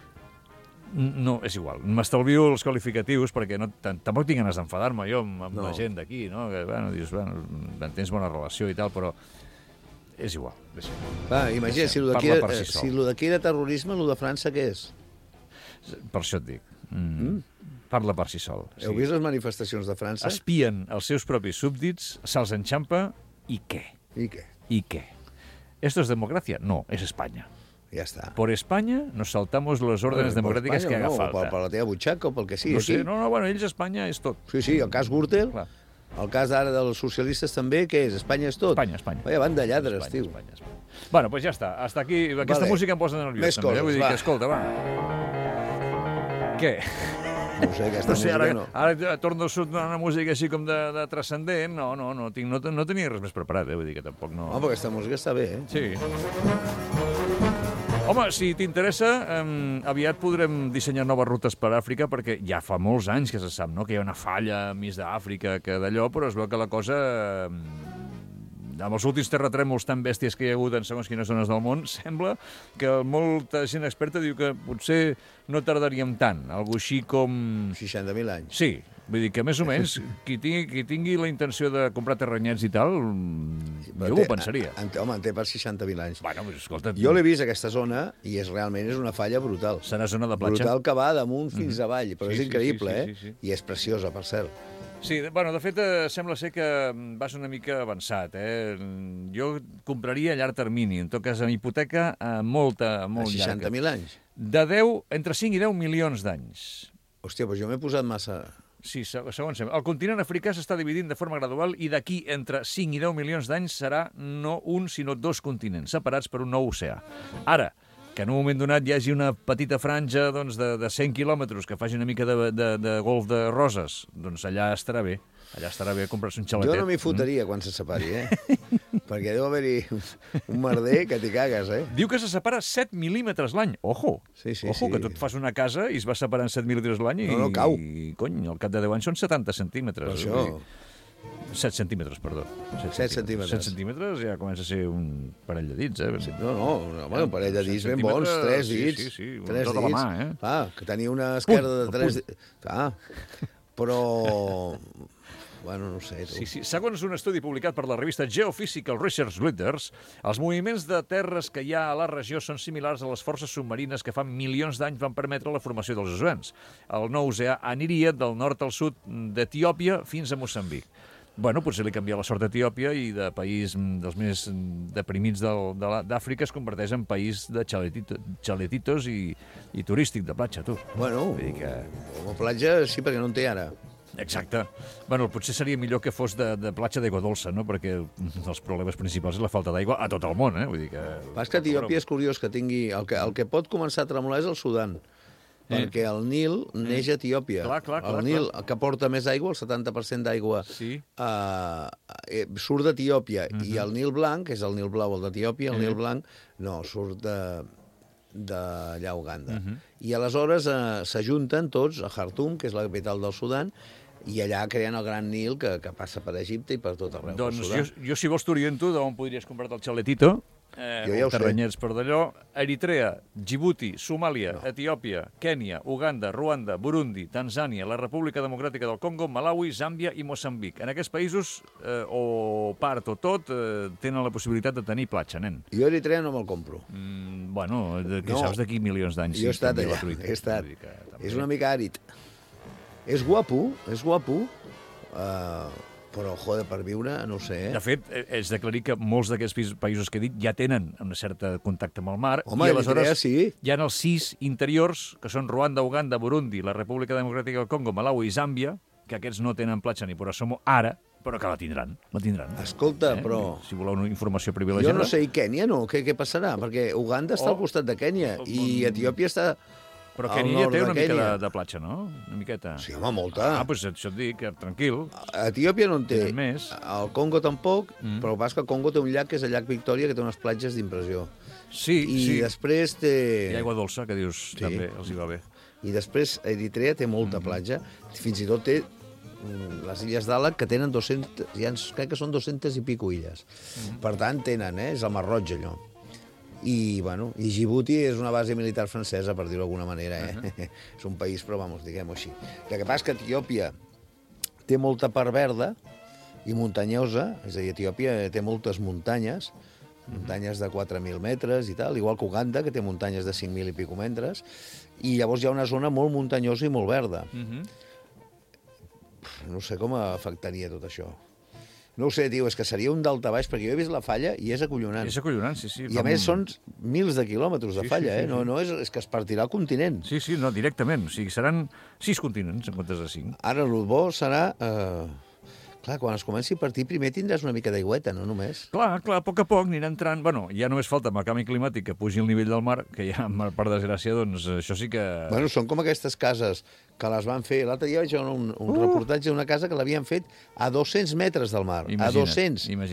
no, és igual. M'estalvio els qualificatius perquè no, tam- tampoc tinc ganes d'enfadar-me jo amb, amb No. la gent d'aquí, no? Que, bueno, dius, bueno, tens bona relació i tal, però és igual. És igual. va, imagina, si el d'aquí Parla era, per si eh, sol. si lo d'aquí era terrorisme, el de França què és? Per això et dic. Mm. Parla per si sol. Heu vist les manifestacions de França? Espien els seus propis súbdits, se'ls enxampa i què? I què? I què? ¿Esto es democracia? No, es España. Ja està. Por España nos saltamos los órdenes Per democràtiques Espanya, que haga no, falta. Per, per la teva butxaca o pel que sigui. no sé, aquí. no, no, bueno, ells Espanya és tot. Sí, sí, el cas Gürtel, Clar. el cas d'ara dels socialistes també, què és? Espanya és tot? Espanya, Espanya. Vaya, van de lladres, Espanya, tio. Espanya, Espanya. Bueno, pues ja està. Hasta aquí. Aquesta Vale. música em posa nerviós. Més també, eh? coses, Vull dir va. que, escolta, va. Què? No sé, aquesta No sé, música ara, no. ara torno a sortir una música així com de, de transcendent. No, no, no, tinc, no, no tenia res més preparat, eh? Vull dir que tampoc no... Home, però aquesta música està bé, eh? Sí. Home, si t'interessa, eh, aviat podrem dissenyar noves rutes per Àfrica, perquè ja fa molts anys que se sap, no?, que hi ha una falla mig d'Àfrica, que d'allò, però es veu que la cosa... Eh, amb els últims terratrèmols tan bèsties que hi ha hagut en segons quines zones del món, sembla que molta gent experta diu que potser no tardaríem tant, algo així com... seixanta mil anys. Sí, vull dir que més o menys qui tingui, qui tingui la intenció de comprar terrenyets i tal, jo ho pensaria. En, home, en té per seixanta mil anys. Bueno, pues, escolta... Jo l'he vist, aquesta zona, i és realment és una falla brutal. Serà zona de platja? Brutal que va damunt fins mm-hmm. avall, però sí, és increïble, sí, sí, sí, sí, sí. eh? I és preciosa, per cert. Sí, bueno, de fet, eh, sembla ser que vas una mica avançat, eh? Jo compraria a llarg termini, en tot cas, amb hipoteca a molta, molt llarga. A seixanta mil anys? De deu, entre cinc i deu milions d'anys. Hòstia, doncs jo m'he posat massa... Sí, segons sembla. El continent africà s'està dividint de forma gradual i d'aquí entre cinc i deu milions d'anys serà no un, sinó dos continents, separats per un nou oceà. Ara, que en un moment donat hi hagi una petita franja doncs, de, de cent quilòmetres que faci una mica de, de, de golf de roses, doncs allà estarà bé. Allà estarà bé comprar-se un xaletet. Jo no m'hi fotria mm. quan se separi, eh? Perquè deu haver-hi un merder que t'hi cagues, eh? Diu que se separa set mil·límetres l'any. Ojo! Sí, sí, Ojo, sí. que tu et fas una casa i es va separant set mil·límetres l'any i... No, no, cau. I, cony, al cap de deu anys són setanta centímetres. Per això... set centímetres, perdó. set centímetres. set centímetres ja comença a ser un parell de dits, eh? No, no, no un parell de dits ben bons, tres dits. Sí, sí, sí, tres tota la mà, eh? Clar, que tenia una esquerda de tres dits. Clar, però... Bueno, no sé, tu. Sí, sí. Segons un estudi publicat per la revista Geophysical Research Leaders, els moviments de terres que hi ha a la regió són similars a les forces submarines que fa milions d'anys van permetre la formació dels oceans. El nou oceà aniria del nord al sud d'Etiòpia fins a Moçambic. Bueno, potser li canvia la sort a Etiòpia i de país dels més deprimits d'Àfrica es converteix en país de xaletito, xaletitos i, i turístic de platja, tu. Bueno, que... com a platja sí, perquè no en té ara. Exacte. Bueno, potser seria millor que fos de, de platja d'aigua dolça, no? Perquè un dels problemes principals és la falta d'aigua a tot el món, eh? Vull dir que... Pas que Etiòpia és curiós que tingui... El que, el que pot començar a tremolar és el Sudan. Eh. Perquè el Nil neix a Etiòpia. Clar, clar, clar, el Nil, clar. que porta més aigua, el setanta per cent d'aigua, sí. eh, surt d'Etiòpia. Uh -huh. I el Nil blanc, que és el Nil blau, el d'Etiòpia, el uh -huh. Nil blanc, no, surt de d'allà a Uganda. Uh -huh. I aleshores eh, s'ajunten tots a Khartoum, que és la capital del Sudan, i allà creen el Gran Nil que, que passa per Egipte i per tot arreu. Doncs jo, jo, si vols t'oriento d'on podries comprar-te el xaletito, eh, jo ja ho terrenyets per d'allò, Eritrea, Djibouti, Somàlia, no. Etiòpia, Kènia, Uganda, Ruanda, Burundi, Tanzània, la República Democràtica del Congo, Malawi, Zàmbia i Moçambic. En aquests països, eh, o part o tot, eh, tenen la possibilitat de tenir platja, nen. Jo Eritrea no me'l compro. Mm, bueno, de, que no. saps d'aquí milions d'anys. Jo he estat allà, he estat. És una mica àrid. És guapo, és guapo, uh, però, joder, per viure, no ho sé, eh? De fet, és d'aclarir que molts d'aquests països que he dit ja tenen un cert contacte amb el mar. Home, i aleshores sí. hi ha els sis interiors, que són Ruanda, Uganda, Burundi, la República Democràtica del Congo, Malawi i Zàmbia, que aquests no tenen platja ni por asomo ara, però que la tindran, la tindran. Escolta, eh? però... Si voleu una informació privilegiada... Jo no sé, i Kènia no? Què, què passarà? Perquè Uganda està oh. al costat de Kènia i Etiòpia està... Però Kènia ja té una mica de, de platja, no? Una miqueta. Sí, home, molta. Ah, doncs això et dic, tranquil. Etiòpia no en té. Més. El Congo tampoc, mm. però el pas que el Congo té un llac, que és el llac Victòria, que té unes platges d'impressió. Sí, I sí. I després té... I aigua dolça, que dius, sí. també els hi va bé. I després Eritrea té molta mm. platja. Fins i tot té les illes d'Àlec, que tenen dues-centes... Ja crec que són dues-centes i pico illes. Mm. Per tant, tenen, eh? És el Mar Roig, allò. I, bueno, i Djibouti és una base militar francesa, per dir-ho d'alguna manera, eh? Uh -huh. És un país, però, vamos, diguem-ho així. El que passa és que Etiòpia té molta part verda i muntanyosa, és a dir, Etiòpia té moltes muntanyes, muntanyes de quatre mil metres i tal, igual que Uganda, que té muntanyes de cinc mil i pico metres, i llavors hi ha una zona molt muntanyosa i molt verda. Uh -huh. No sé com afectaria tot això. No ho sé, tio, és que seria un daltabaix, perquè jo he vist la falla i és acollonant. És acollonant, sí, sí. I a més són mils de quilòmetres de sí, falla, sí, sí, eh? No, no és, és que es partirà el continent. Sí, sí, no, directament. O sigui, seran sis continents en comptes de cinc. Ara, el bo serà... Eh... Clar, quan es comenci a partir, primer tindràs una mica d'aigüeta, no només? Clar, clar, a poc a poc anirà entrant... Bueno, ja només falta amb el canvi climàtic que pugi el nivell del mar, que ja, per desgràcia, doncs això sí que... Bueno, són com aquestes cases que les van fer... L'altre dia vaig veure un, un uh! reportatge d'una casa que l'havien fet a dos-cents metres del mar. Imagina't, a dos-cents. Imagina't.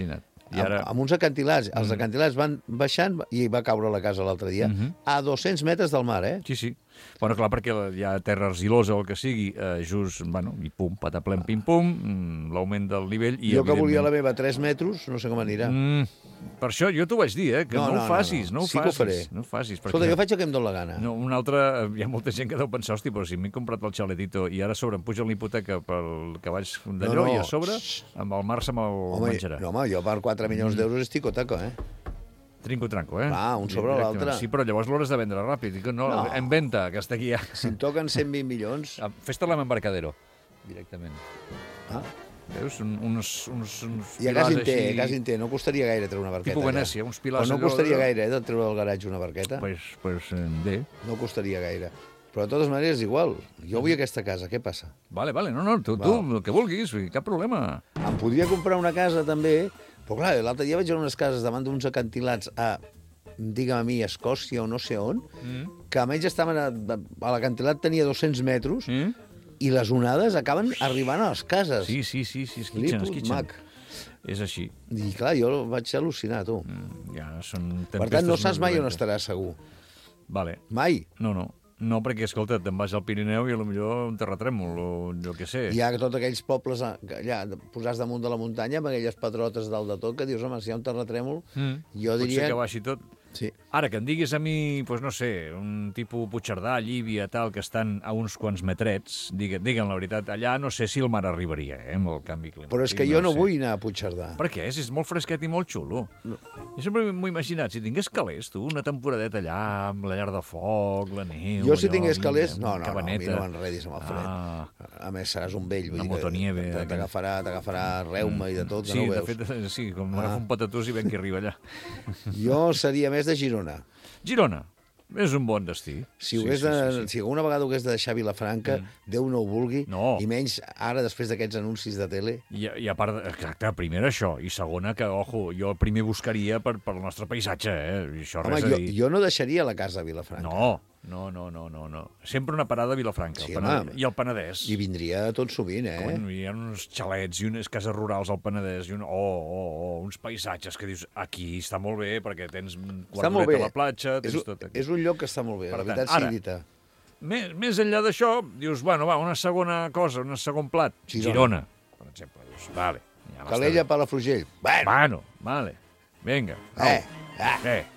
I ara... amb, amb uns acantilats. Els acantilats van baixant i va caure la casa l'altre dia. Mhm. A dos-cents metres del mar, eh? Sí, sí. Bueno, clar, perquè hi ha terra argilosa o el que sigui, eh, just, bueno, i pum, pataplem, pim-pum, mm, l'augment del nivell... I, Jo que volia la evidentment... meva a tres metres, no sé com anirà. Mm, per això jo t'ho vaig dir, eh, que no, No, no, no, ho facis, no, no. no, ho Sí que ho facis. faré. No ho facis. Escolta, jo faig el que em dóna la gana. No, un altre, hi ha molta gent que deu pensar, hosti, però si m'he comprat el xaletito i ara a sobre em puja l'hipoteca pel que vaig d'allò No, no. i a sobre, amb el mar se me'l Home, menjarà. no, home, jo per quatre milions d'euros estic taco, eh? Trinco-tranco, eh? Clar, un sobre Directament. l'altre. Sí, però llavors l'hauràs de vendre ràpid. Dic, no, No. en venda, que està aquí ja. Si em toquen cent vint milions... Fes-te-la amb embarcadero, directament. Ah, Veus? Un, uns, uns, uns I a casa en té, així... a casa en té. No costaria gaire treure una barqueta. Tipus allà. Venècia, uns pilars... Però no allò- costaria gaire, eh, de treure del garatge una barqueta. Pues, pues eh, bé. No costaria gaire. Però de totes maneres, igual. Jo vull aquesta casa, què passa? Vale, vale, no, no, tu, tu Val. el que vulguis, cap problema. Em podria comprar una casa, també, però clar, l'altre dia vaig veure unes cases davant d'uns acantilats a, digue'm a mi, Escòcia o no sé on, Mm. que almenys estaven a, a l'acantilat tenia dos-cents metres Mm? i les onades acaben arribant a les cases. Sí, sí, sí, sí, esquitxen, Liput, esquitxen. mac. És així. I clar, jo vaig al·lucinar, tu. Mm, Ja són Per tempestes tant, no saps més mai on dolentes. estaràs segur. Vale. Mai. No, no. No, perquè, escolta, te'n vas al Pirineu i potser un terratrèmol o jo què sé. Hi ha tots aquells pobles a- que allà posats damunt de la muntanya amb aquelles pedrotes dalt de tot que dius, home, si hi ha un terratrèmol, Mm. jo Potser diria... que baixi tot. Sí. Ara, que em diguis a mi, doncs no sé, un tipus Puigcerdà, Llívia, tal, que estan a uns quants metrets, diguen, diguen la veritat, allà no sé si el mar arribaria, eh, amb el canvi climàtic. Però és que jo no sé. vull anar a Puigcerdà. Per què? És molt fresquet i molt xulo. No. Jo sempre m'ho he imaginat, si tingués calés, tu, una temporadeta allà, amb la llar de foc, la neu... Jo si allò, tingués vinga, calés... No, no, no, a mi cabaneta. no m'enredis amb el fred. Ah. A més, seràs un vell. vull Una dir que motonieve, t- T'agafarà t'agafarà reuma i de tot, que Sí, no ho de veus. fet, sí, com Ah. m'agafa un patatús i ben que arriba allà. Jo seria més de Girona. Girona, és un bon destí. Si, sí, de, sí, sí, sí. si alguna vegada ho hagués de deixar Vilafranca, mm. Déu no ho vulgui, No. i menys ara, després d'aquests anuncis de tele. I, I a part, exacte, primera això, i segona que, ojo, jo primer buscaria per, per el nostre paisatge, eh? I això Home, res jo, a dir. jo no deixaria la casa a Vilafranca. No, no, no, no, no, no. Sempre una parada a Vilafranca. Sí, el Penedès, home. I el Penedès. I vindria tot sovint, eh? Quan hi ha uns xalets i unes cases rurals al Penedès i un, oh, oh, oh, uns paisatges que dius, aquí està molt bé perquè tens Està molt guardoret bé. a la platja, És, tens un- tot aquí. és un lloc que està molt bé, Per la tant, veritat ara, sigui dita. Més, més enllà d'això, dius, bueno, va, una segona cosa, un segon plat. Girona. Girona, per exemple. Dius, vale. Ja m'està Calella, bé. Palafrugell. Bueno, Bueno, vale. Vinga. eh, au. ah, Eh,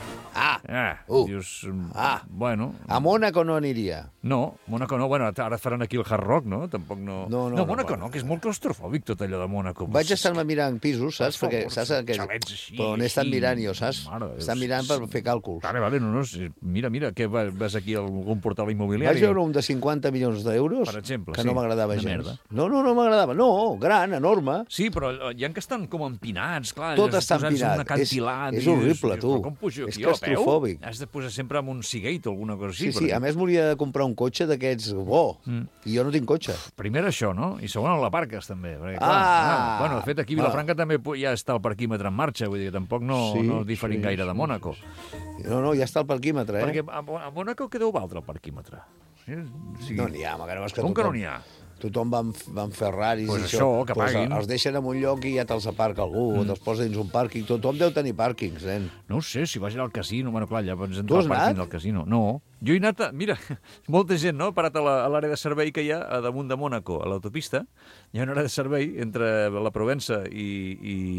ah, eh. Uh. Dius, mm, Ah. bueno... a Mònaco no aniria. No, Mónaco no. Bueno, ara faran aquí el Hard Rock, no? Tampoc no... No, no, no no, Mónaco bueno. no, que és molt claustrofòbic tot allò de Mónaco. Vaig estar-me mirant pisos, saps? Per Perquè, favor, saps aquest... xalets així, Però on he estat així. mirant jo, saps? Mare de Déu. Estan mirant per fer càlculs. Vale, vale, no, no, sí. Mira, mira, que va- vas aquí a algun portal immobiliari. Vaig veure un de cinquanta milions d'euros Per exemple, que sí, no m'agradava una gens. merda. No, no, no m'agradava. No, gran, enorme. Sí, però hi ha que estan com empinats, clar. Tot allò, està posats en empinat. Un acantilat, És- és i horrible, dius, tu. però Com pujo És aquí, a peu? claustrofòbic. Has de posar sempre amb un Seagate o alguna cosa Sí, així. sí, perquè- a més m'hauria de comprar un cotxe d'aquests bo. Mm. I jo no tinc cotxe. Primer això, no? I segon, l'aparques, també. Perquè, clar, Ah! Bueno, de fet, aquí a Vilafranca també pu- ja està el parquímetre en marxa, vull dir que tampoc no, Sí, no diferim sí, gaire de sí, Mònaco. No, no, ja està el parquímetre, eh? Perquè a, a Mònaco què deu valdre el parquímetre? Sí? O sigui, No n'hi ha, que no és que com que no tothom- n'hi ha? Tothom va amb, va amb Ferraris Pues i això, que pues paguin. els deixen en un lloc i ja te'ls aparca algú, mm. o te'ls posa dins un pàrquing. Tothom deu tenir pàrquings, nen. No ho sé, si vas anar al casino, bueno, clar, ja pots Tu entrar has al pàrquing anat? del casino. No, jo he anat a... Mira, molta gent, no?, ha parat a la- a l'àrea de servei que hi ha a damunt de Mònaco, a l'autopista. Hi ha una àrea de servei entre la Provença i,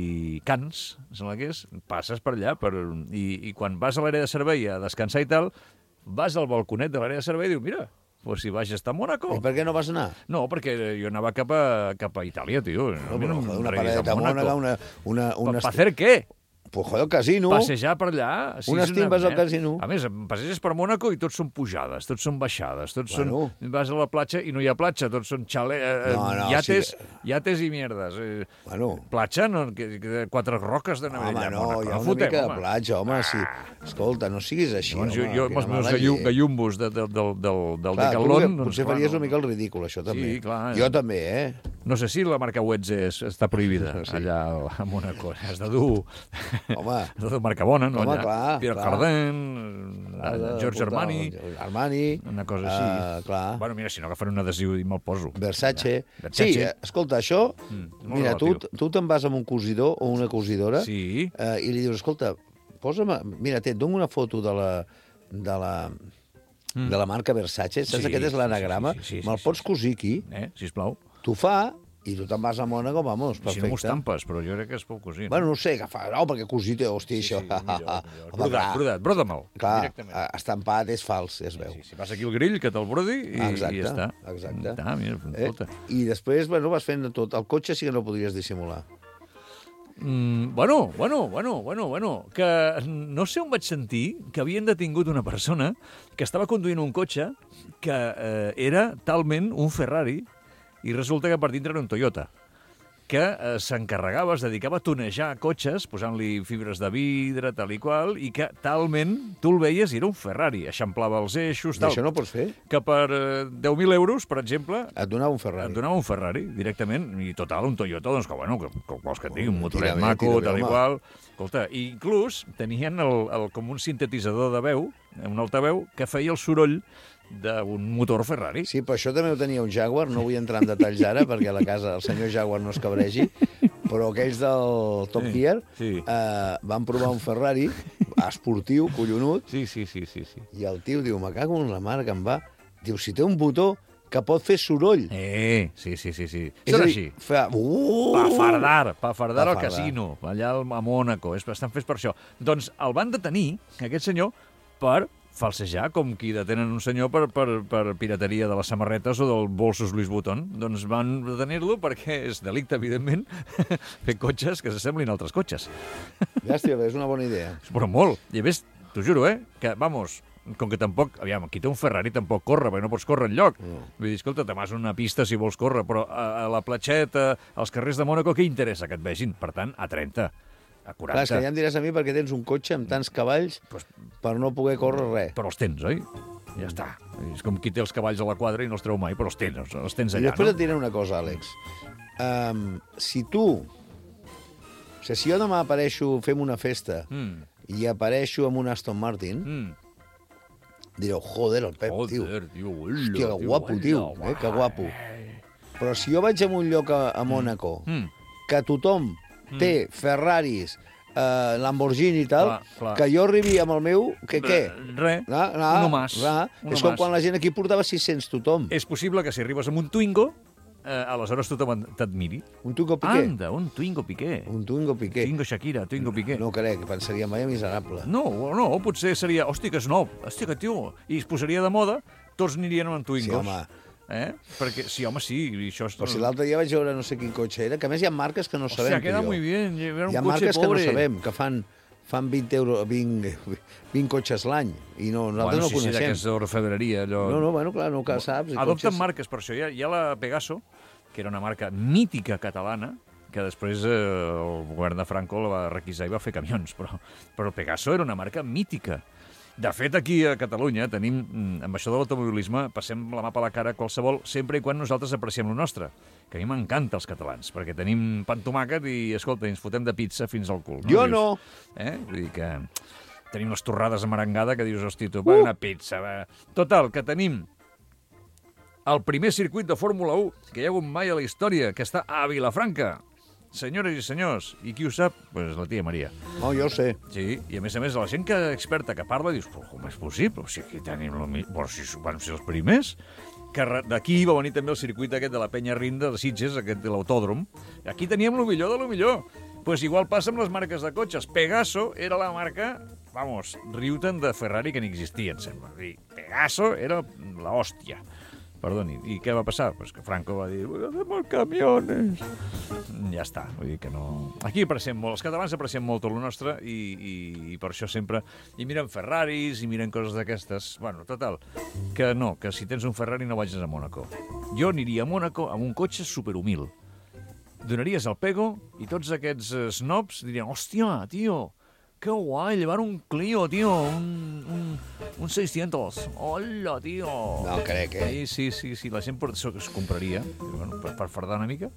i Cans, sembla que és, passes per allà, per, i, i quan vas a l'àrea de servei a descansar i tal, vas al balconet de l'àrea de servei i dius, mira, pues si vaig estar a Mònaco. I per què no vas anar? No, perquè jo anava cap a, cap a Itàlia, tio. No, mira, però, em joder, una reguis a paradeta a Mònaco, una... una, una ¿Para hacer qué? Pues joder, el casino. Passejar per allà... Sí, Unes és una timbes al merda. casino. A més, passeges per Mònaco i tots són pujades, tots són baixades, tots Bueno. són... Vas a la platja i no hi ha platja, tots són xale... eh, No, no, iates, sí iates i mierdes. Eh, Bueno. Platja, no, que, que quatre roques de Home, allà. no, Mònaco. hi ha una Fotem, mica de home. platja, home, sí. Escolta, no siguis així, Llavors, jo, home. jo amb els quina meus mala gallu, llei. gallumbos de, de, del, del, del Clar, tu Decathlon... potser doncs, clar, faries no. una mica el ridícul, això també. Sí, clar. Jo també, eh? No sé si la marca Wetze és, està prohibida Sí. allà a Mónaco. Has de dur... Home. Has de dur marca bona, no? Home, allà. clar, Pierre clar. Cardin, Has de George portar Armani... el Armani. Una cosa així. Uh, clar. Bueno, mira, si no agafaré un adhesiu i me'l poso. Versace. Versace. Sí, eh, escolta, això... Mm, molt mira, tu, relatiu. tu te'n vas amb un cosidor o una cosidora Sí. eh, i li dius, escolta, posa'm... Mira, té, et dono una foto de la... de la de la marca Versace, saps? Sí, Aquest és l'anagrama. sí, sí, sí, sí, Me'l sí, pots sí. cosir aquí, Eh, sisplau. t'ho fa, i tu te'n vas a Mònaco, vamos, Si no m'ho perfecte. estampes, però jo crec que es pot cosir. Bueno, no sé, agafa, no, perquè cosir, hosti, sí, sí, això... millor, millor. Home, Brodat, clar, brodat, broda-me'l. clar, directament. eh, estampat és fals, es veu. Sí, si vas aquí al grill, que te'l brodi i, Exacte, i ja està. exacte. Ah, mira, Eh? escolta. I després, bueno, vas fent tot. El cotxe sí que no podries dissimular. Mm, bueno, bueno, bueno, bueno, bueno, que no sé on vaig sentir que havien detingut una persona que estava conduint un cotxe que eh, era talment un Ferrari i resulta que per dintre era un Toyota que eh, s'encarregava, es dedicava a tonejar cotxes, posant-li fibres de vidre, tal i qual, i que talment tu el veies i era un Ferrari, eixamplava els eixos, I tal, això no pots fer? que per eh, deu mil euros, per exemple, Et donava un et Ferrari. donava un Ferrari, directament, i total, un Toyota, doncs que, bueno, que, que vols que et digui, un motoret Tira bé, maco, tira bé, tal i home. qual. Escolta, i inclús tenien el, el, com un sintetitzador de veu, un altaveu, que feia el soroll d'un motor Ferrari. Sí, però això també ho tenia un Jaguar, no vull entrar en detalls ara, perquè a la casa el senyor Jaguar no es cabregi, però aquells del Top Sí, Gear sí. eh, van provar un Ferrari esportiu, collonut, Sí, sí, sí, sí, sí. i el tio diu, me cago en la mar que em va. Diu, si té un botó que pot fer soroll. Eh, sí, sí, sí, sí. És Són a dir, així. Fa... Uh! Pa fardar, pa fardar al Pa fardar. casino, allà al- a Mònaco, és, estan fets per això. Doncs el van detenir, aquest senyor, per falsejar, com qui detenen un senyor per, per, per pirateria de les samarretes o dels bolsos Louis Vuitton. Doncs van detenir-lo perquè és delicte, evidentment, fer cotxes que s'assemblin a altres cotxes. Llàstima, és una bona idea. Però molt. I a més, t'ho juro, eh, que, vamos, com que tampoc... Aviam, qui té un Ferrari tampoc corre, perquè no pots córrer enlloc. No. Vull dir, escolta, te vas a una pista si vols córrer, però a, a la platxeta, als carrers de Mònaco, què interessa que et vegin? Per tant, a trenta, a quaranta. Clar, és que ja em diràs a mi perquè tens un cotxe amb tants cavalls Pues, per no poder córrer res. però els tens, oi? Ja està. És com qui té els cavalls a la quadra i no els treu mai, però els tens, els tens I allà, després no? et diré una cosa, Àlex. Um, si tu... O sigui, si jo demà apareixo, fem una festa, Mm, i apareixo amb un Aston Martin, mm. direu, joder, el Pep, tio. Joder, tio, hola, Hòstia, que guapo, hola, tio. hola. Eh, que guapo. Però si jo vaig a un lloc a, a Mònaco, Mm. que tothom té Ferraris, eh, Lamborghini i tal, Clar, clar. que jo arribi amb el meu, que què? Res, No, no, uno más. no. uno És com más. quan la gent aquí portava sis-cents tothom. És possible que si arribes amb un Twingo, eh, aleshores tothom t'admiri. Un Twingo Piqué. Anda, un Twingo Piqué. Un Twingo Piqué. Twingo Shakira, Twingo Piqué. No crec, pensaria mai miserable. No, no, potser seria... Hòstia, que és nou. Hòstia, que tio... I es posaria de moda, tots anirien amb Twingos. Sí, home. Eh? Perquè, sí, home, sí. I això és... Però si l'altre dia vaig veure no sé quin cotxe era, que a més hi ha marques que no Hòstia, sabem, queda tu i jo. muy bien. Era un Hi ha cotxe marques pobre. que no sabem, que fan, fan vint, euros, vint, vint cotxes l'any, i no, nosaltres Bueno, no sí, sí, coneixem. d'aquesta orfebreria, allò... No, no, bueno, clar, no que saps. i Adopten cotxes- marques per això. Hi ha, hi ha la Pegaso, que era una marca mítica catalana, que després eh, el govern de Franco la va requisar i va fer camions, però, però Pegaso era una marca mítica. De fet, aquí a Catalunya tenim, mm, amb això de l'automobilisme, passem la mà per la cara a qualsevol, sempre i quan nosaltres apreciem el nostre, que a mi m'encanta els catalans, perquè tenim pa amb tomàquet i, escolta, ens fotem de pizza fins al cul. No? Jo Dius, no. Eh? Vull dir que tenim les torrades amb arengada que dius, hosti, tu, uh! una pizza. Va. Total, que tenim el primer circuit de Fórmula u que hi ha hagut mai a la història, que està a Vilafranca. Senyores i senyors, i qui ho sap? Pues la tia Maria. No, jo ho sé. Sí, i a més a més, la gent que experta que parla, dius, però com és possible? O sigui, aquí tenim... El... mi- Però si van ser els primers. Que re- d'aquí va venir també el circuit aquest de la Penya Rinda, de Sitges, aquest de l'autòdrom. Aquí teníem el millor de lo millor. Pues igual passa amb les marques de cotxes. Pegaso era la marca, vamos, riu-te'n de Ferrari que n'existia, em sembla. Dir, Pegaso era la hòstia. Perdoni, i què va passar? Pues que Franco va dir, hacemos camiones. Ja està, vull dir que no... Aquí apreciem molt, els catalans apreciem molt tot el nostre i, i, i per això sempre... I miren Ferraris i miren coses d'aquestes. Bueno, total, que no, que si tens un Ferrari no vagis a Mònaco. Jo aniria a Mònaco amb un cotxe superhumil. Donaries el pego i tots aquests snobs dirien, hòstia, tio, qué guay, llevar un Clio, tío, un, un, un seiscientos. Hola, tío. No crec, eh? Sí, sí, sí, sí. La gent per, es compraria, bueno, per, per fardar una mica.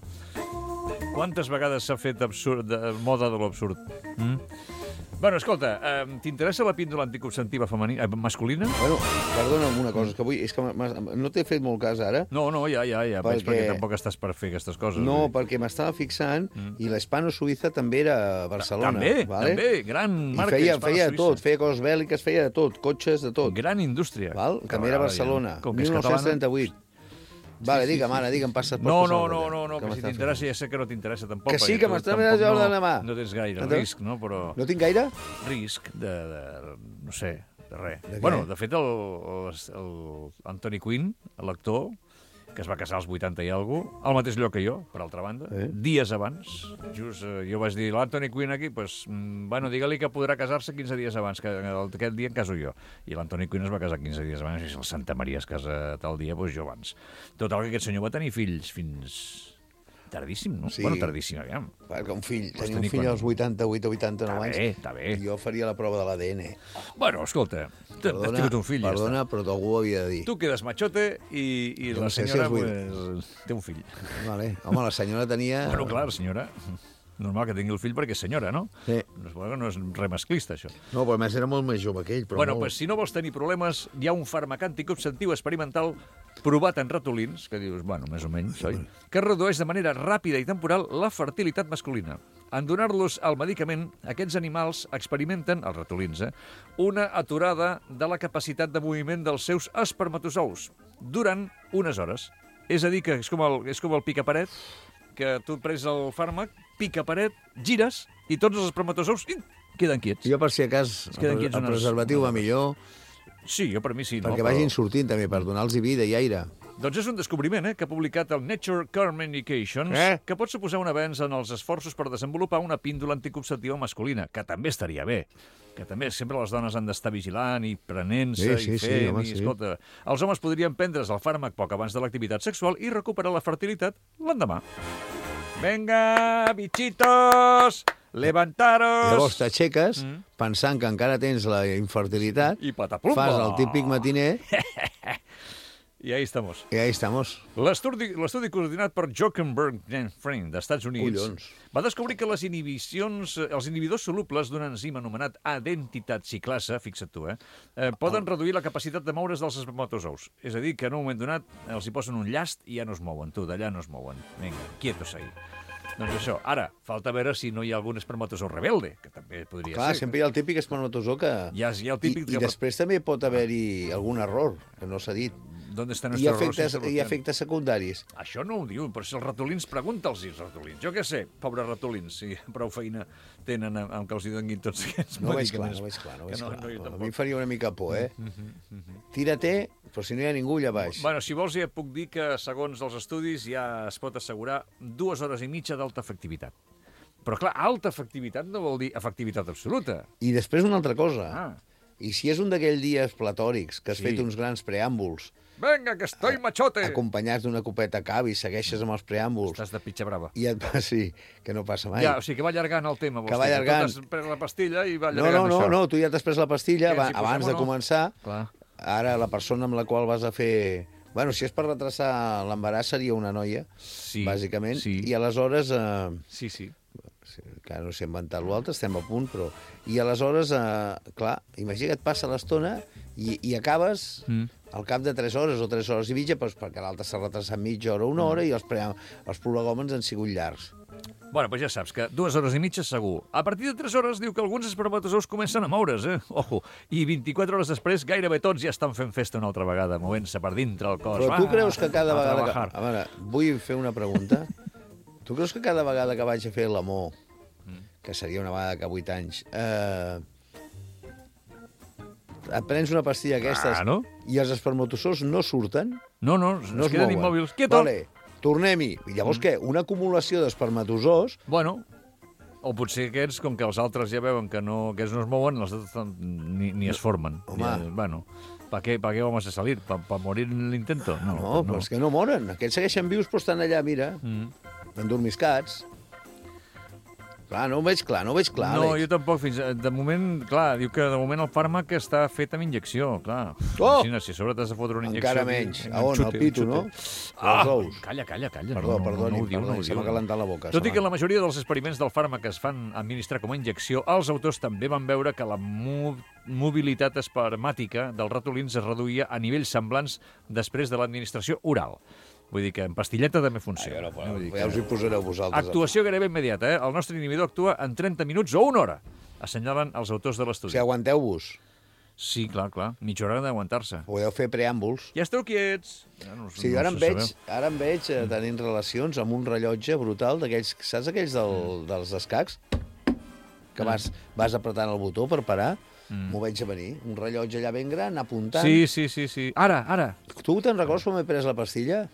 Quantes vegades s'ha fet absurd, de, moda de l'absurd? Mm? Bueno, escolta, eh, t'interessa la píndola anticonceptiva femenina, eh, masculina? Bueno, perdona'm una cosa, és que, vull, és que no t'he fet molt cas ara. No, no, ja, ja, ja, perquè... veig perquè tampoc estàs per fer aquestes coses. No, eh? perquè m'estava fixant mm. i l'Hispano-Suïssa també era a Barcelona. També, vale? també, gran marca I feia, feia Hispano-Suïssa. tot, feia coses bèl·liques, feia de tot, cotxes, de tot. Gran indústria. Val? També era a Barcelona, mil nou-cents trenta-vuit. Vale, sí, digue'm, sí, ara, digue'm, passes per No, no, no, no, no, que, que si t'interessa, ja sé que no t'interessa tampoc. Que sí, que m'està mirant jo de la mà. No tens gaire risc, no? Però... No tinc gaire? Risc de, de no sé, de res. De bueno, de fet, el, el, el Anthony Quinn, l'actor, que es va casar als vuitanta i alguna cosa, al mateix lloc que jo, per altra banda, eh? dies abans. Just, eh, jo vaig dir, l'Anthony Quinn aquí, pues, mm, bueno, digue-li que podrà casar-se quinze dies abans, que aquest dia em caso jo. I l'Anthony Quinn es va casar quinze dies abans, i si el Santa Maria es casa tal dia, pues jo abans. Total, que aquest senyor va tenir fills fins... tardíssim, no? Sí. Bueno, tardíssim, aviam. Perquè un fill, Pots tenir un tenir fill quan- als vuitanta-vuit o vuitanta-nou Està anys... bé, està bé. Jo faria la prova de l'A D N. Bueno, escolta, t'has tingut un fill, perdona, ja està. però algú ho havia de dir. Tu quedes machote i, i Jo la no sé si senyora és pues, té un fill. Vale. Home, la senyora tenia... Bueno, clar, senyora. Normal que tingui el fill perquè és senyora, no? Sí. No és, bueno, no és res masclista, això. No, però a més era molt més jove que ell. Però Bueno, molt... pues, si no vols tenir problemes, hi ha un fàrmac anticonceptiu experimental provat en ratolins, que dius, bueno, més o menys, oi? Que redueix de manera ràpida i temporal la fertilitat masculina. En donar-los el medicament, aquests animals experimenten, els ratolins, eh, una aturada de la capacitat de moviment dels seus espermatozous durant unes hores. És a dir, que és com el, és com el picaparet, que tu prens el fàrmac, pica paret, gires, i tots els espermatozous ih, queden quiets. Jo, per si acas, Es queden el, quiets el unes- preservatiu va millor, Sí, jo per mi sí. perquè no, vagin sortint també, per donar-los vida i aire. Doncs és un descobriment eh, que ha publicat el Nature Communications, Eh? que pot suposar un avenç en els esforços per desenvolupar una píndola anticonceptiva masculina, que també estaria bé. Que també sempre les dones han d'estar vigilant i prenent-se Sí, sí, i sí, fent, home, i sí. escolta... Els homes podrien prendre's el fàrmac poc abans de l'activitat sexual i recuperar la fertilitat l'endemà. Venga, bichitos! Levantaros! Llavors t'aixeques, Mm. pensant que encara tens la infertilitat, I pataplumba! fas el típic matiner I ahí estamos. i ahí estamos. L'estudi l'estudi coordinat per Jokenberg Friend d'Estats Units Collons. va descobrir que les inhibicions, els inhibidors solubles d'un enzim anomenat adentitat ciclasa, fixa't tu, eh, eh, poden reduir la capacitat de moure's dels espermatozous. És a dir, que en un moment donat els hi posen un llast i ja no es mouen, tu, d'allà no es mouen. Vinga, quietos ahí. Doncs això. Ara, falta veure si no hi ha algun espermatozou rebelde, que també podria Clar, ser. sempre hi ha el típic espermatozou que... Hi ha, hi ha el típic... I, I després també pot haver-hi algun error, que no s'ha dit. ¿Dónde está I nuestro error efectes, sin i solución? efectes secundaris. Això no ho diu, però si els ratolins, pregunta'ls als ratolins. Jo què sé, pobres ratolins, si prou feina tenen amb, amb que els hi donguin tots aquests No ho veig clar, medicaments. no ho veig clar. No ho Que veig no, clar. no, jo A tampoc. mi em faria una mica por, eh? Tira-te, però si no hi ha ningú allà baix. Bueno, si vols ja et puc dir que, segons els estudis, ja es pot assegurar dues hores i mitja d'alta efectivitat. Però, clar, alta efectivitat no vol dir efectivitat absoluta. I després una altra cosa. Ah. I si és un d'aquells dies platòrics que has Sí. fet uns grans preàmbuls, Venga, que estoy machote! acompanyats d'una copeta cava i segueixes amb els preàmbuls, Estàs de pitxa brava. i et va, sí, que no passa mai. Ja, o sigui, que va allargant el tema. vols Que va dir, allargant. Tu t'has pres la pastilla i va No, allargant no, no, això. no, tu ja t'has pres la pastilla Què, va, ens hi posem abans o de no? començar. Clar. Ara, la persona amb la qual vas a fer... Bueno, si és per retrasar l'embaràs seria una noia, Sí, bàsicament, sí. i aleshores... Eh, Sí, sí. que no sé inventar l'altre, estem a punt, però... I aleshores, eh, clar, imagina que et passa l'estona i, i acabes Mm. al cap de tres hores o tres hores i mitja, doncs perquè l'altre s'ha retrasat mitja hora o una hora i els, pre els prolegòmens han sigut llargs. Bueno, doncs ja saps que dues hores i mitja segur. A partir de tres hores diu que alguns espermatozous comencen a moure's, eh? Ojo. I vint-i-quatre hores després gairebé tots ja estan fent festa una altra vegada, movent-se per dintre el cos. Però tu creus que cada a vegada... Que... trabajar. A veure, vull fer una pregunta. Tu creus que cada vegada que vaig a fer l'amor, que seria una vegada que vuit anys, eh, et prens una pastilla aquestes Ah, no? i els espermatozous no surten? No, no, No es queden mouen. immòbils. Quieto! Vale, tornem-hi. I llavors què? Una acumulació d'espermatozous... Bueno, o potser aquests, com que els altres ja veuen que no, aquests no es mouen, els altres ni, ni es formen. Home. Ja, bueno, ¿para qué, pa qué vamos a salir? ¿Pa, pa morir en l'intento? No, No, però és que no moren. Aquests segueixen vius, però estan allà, mira, Mm. endormiscats. Clar, no ho veig clar, no ho veig clar, No, Àlex. jo tampoc. Fins de moment, clar, diu que de moment el fàrmac està fet amb injecció, clar. Oh! Imagina, si a sobre t'has de fotre una injecció... Encara aquí, menys. un A on? xute, Al pito, un no? xute. Als Ah, ous. calla, calla, calla. Perdó, no, no, perdoni, no ho diu, no ho perdoni, se diu. m'ha calentat la boca. Tot se i que m'ha- la majoria dels experiments del fàrmac es fan administrar com a injecció, els autors també van veure que la mo mobilitat espermàtica dels ratolins es reduïa a nivells semblants després de l'administració oral. Vull dir que en pastilleta també funciona. Ah, ja, no, Vull dir ja us hi posareu vosaltres. Actuació gairebé immediata, eh? El nostre inhibidor actua en trenta minuts o una hora, assenyalen els autors de O l'estudi. sigui, aguanteu-vos. Sí, clar, clar. Mitja hora d'aguantar-se. Podeu fer preàmbuls. Ja esteu quiets. Ja no, Sí, no ara em se veig, sabeu. ara em veig eh, tenint relacions amb un rellotge brutal d'aquells, saps aquells del, dels escacs? Que vas, vas apretant el botó per parar? M'ho veig a venir. Un rellotge allà ben gran, apuntant. Sí, sí, sí, sí. Ara, ara. Tu te'n recordes quan m'he pres la pastilla?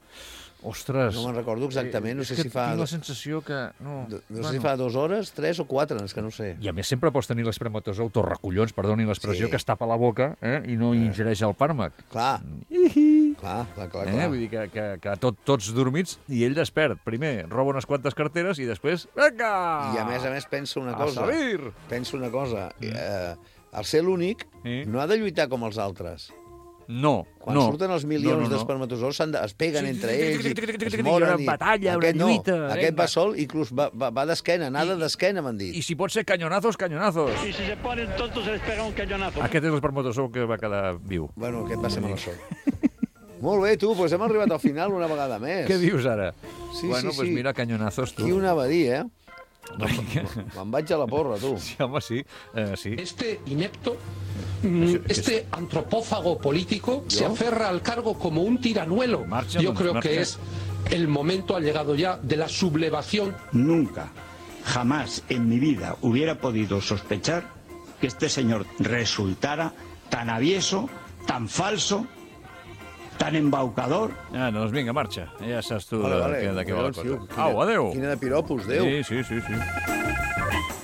Ostres. No me'n recordo exactament, no És sé que si fa... tinc la sensació que... No, No, no sé si fa dues hores, tres o quatre, és que no sé. I a més sempre pots tenir l'espermatozou, torracollons, perdoni l'expressió, Sí. que es tapa la boca eh? i no ingereix el fàrmac. Clar, clar, clar, clar. Eh? clar. Vull dir que, que, que tot, tots dormits i ell despert. Primer roba unes quantes carteres i després... Vinga! I a més a més pensa una A cosa. saber! Pensa una cosa. Eh, el ser l'únic Sí. no ha de lluitar com els altres. No, Quan no. surten els milions no, no, no. d'espermatozous s'han de- es peguen Sí, entre tic, ells tic, tic, tic, i tic, es tic, moren. hi ha una batalla, una aquest no, lluita, aquest vinga. va sol, inclús va, va, va d'esquena, nada d'esquena, m'han dit. I si pot ser cañonazos, cañonazos. Y si se ponen tontos se les pega un cañonazo. Aquest és l'espermatozou que va quedar viu. Bueno, aquest va ser mala sort. Molt bé, tu, doncs hem arribat al final una vegada més. Què dius ara? Sí, bueno, sí, pues sí. mira, cañonazos, tu. Qui ho anava a dir, eh? Me'n vaig a la porra, tu. Sí, home, sí. Eh, sí. Este inepto, mm, este antropófago político, se aferra al cargo como un tiranuelo. Marcha, Yo doncs, creo marcha. que es el momento, ha llegado ya, de la sublevación. Nunca, jamás en mi vida hubiera podido sospechar que este señor resultara tan avieso, tan falso, tan embaucador. Ah, doncs vinga, marxa. Ja saps tu Vale, de, vale. de què va la Collons, tio, cosa. quina- Au, adéu. Quina de piropos, Déu. Sí, sí, sí, sí.